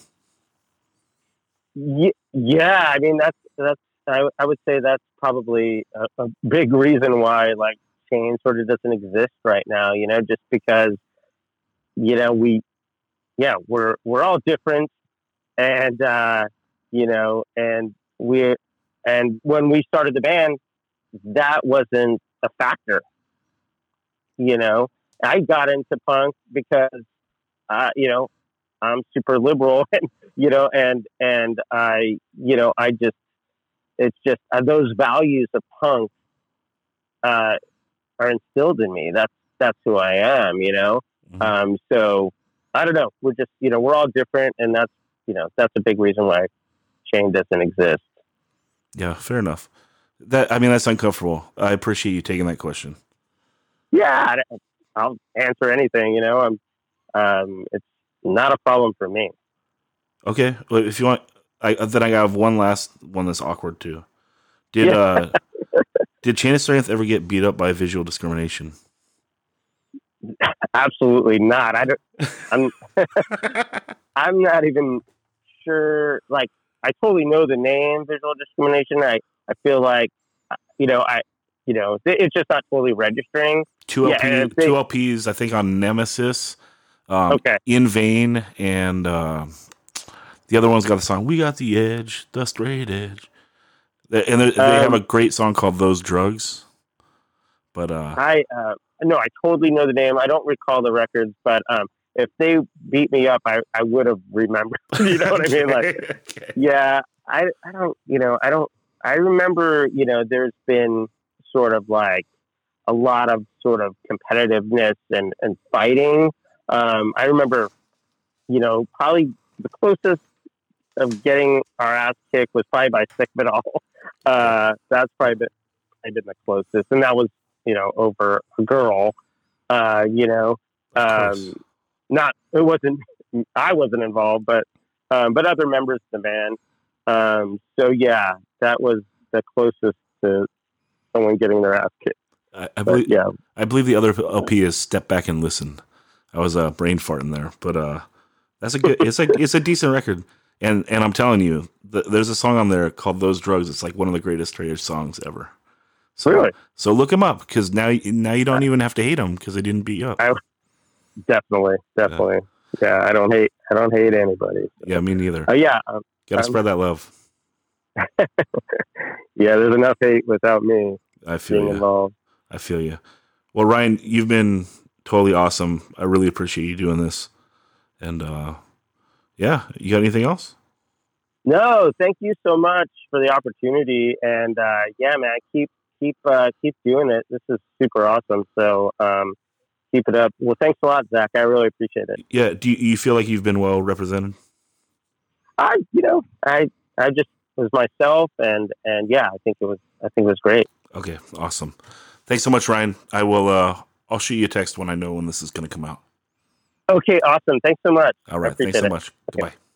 Speaker 3: Ye- Yeah, I mean, that's, that's, I, I would say that's probably a, a big reason why, like, chain sort of doesn't exist right now, you know, just because, you know, we, yeah, we're, we're all different. And, uh, you know, and we, and when we started the band, that wasn't a factor, you know. I got into punk because, uh, you know, I'm super liberal, and you know, and and I, you know, I just, it's just uh, those values of punk uh, are instilled in me. That's that's who I am, you know. Mm-hmm. Um, so I don't know. We're just, you know, we're all different, and that's, you know, that's a big reason why Chain doesn't exist.
Speaker 1: Yeah, fair enough. That I mean, that's uncomfortable. I appreciate you taking that question.
Speaker 3: Yeah, I'll answer anything. You know, I'm. Um, it's not a problem for me.
Speaker 1: Okay, well, if you want, I then I have one last one that's awkward too. Did yeah. uh, did Chain of Strength ever get beat up by visual discrimination?
Speaker 3: Absolutely not. I don't. I'm. I'm not even sure. Like, I totally know the name visual discrimination. I, I feel like, you know, I, you know, it's just not totally registering.
Speaker 1: Two L P, yeah, they, two L Ps, I think, on Nemesis. Um, okay. In Vain, and uh, the other one's got the song "We Got the Edge," the straight edge, and they, they um, have a great song called "Those Drugs." But uh,
Speaker 3: I uh, no, I totally know the name. I don't recall the records, but um, if they beat me up, I, I would have remembered. You know what I mean? Like, okay. yeah, I I don't, you know, I don't. I remember, you know, there's been sort of like a lot of sort of competitiveness and and fighting. Um, I remember, you know, probably the closest of getting our ass kicked was probably by Sick But All. Uh, that's probably been, probably been the closest. And that was, you know, over a girl, uh, you know, um, not, it wasn't, I wasn't involved, but, um, but other members of the band. Um, so yeah, that was the closest to someone getting their ass kicked.
Speaker 1: I, I believe, but, yeah, I believe the other L P is Step Back and Listen. I was uh, brain farting there, but uh, that's a good. It's a it's a decent record, and and I'm telling you, th- there's a song on there called "Those Drugs." It's like one of the greatest Trader songs ever. So,
Speaker 3: really?
Speaker 1: So look him up, because now now you don't even have to hate him because they didn't beat you up.
Speaker 3: I, definitely, definitely. Yeah. yeah, I don't hate I don't hate anybody. So.
Speaker 1: Yeah, me neither.
Speaker 3: Uh, yeah, um,
Speaker 1: gotta um, spread that love.
Speaker 3: Yeah, there's enough hate without me.
Speaker 1: I feel
Speaker 3: being
Speaker 1: you.
Speaker 3: involved.
Speaker 1: I feel you. Well, Ryan, you've been totally awesome. I really appreciate you doing this. And uh, yeah, you got anything else?
Speaker 3: No, thank you so much for the opportunity. And uh, yeah, man, keep keep uh, keep doing it. This is super awesome. So um, keep it up. Well, thanks a lot, Zach. I really appreciate it.
Speaker 1: Yeah. Do you, you feel like you've been well represented?
Speaker 3: I, you know, I I just was myself, and and yeah, I think it was I think it was great.
Speaker 1: Okay, awesome. Thanks so much, Ryan. I will. Uh, I'll shoot you a text when I know when this is going to come out.
Speaker 3: Okay, awesome. Thanks so much.
Speaker 1: All right. Thanks so
Speaker 3: it.
Speaker 1: much.
Speaker 3: Okay.
Speaker 1: Goodbye.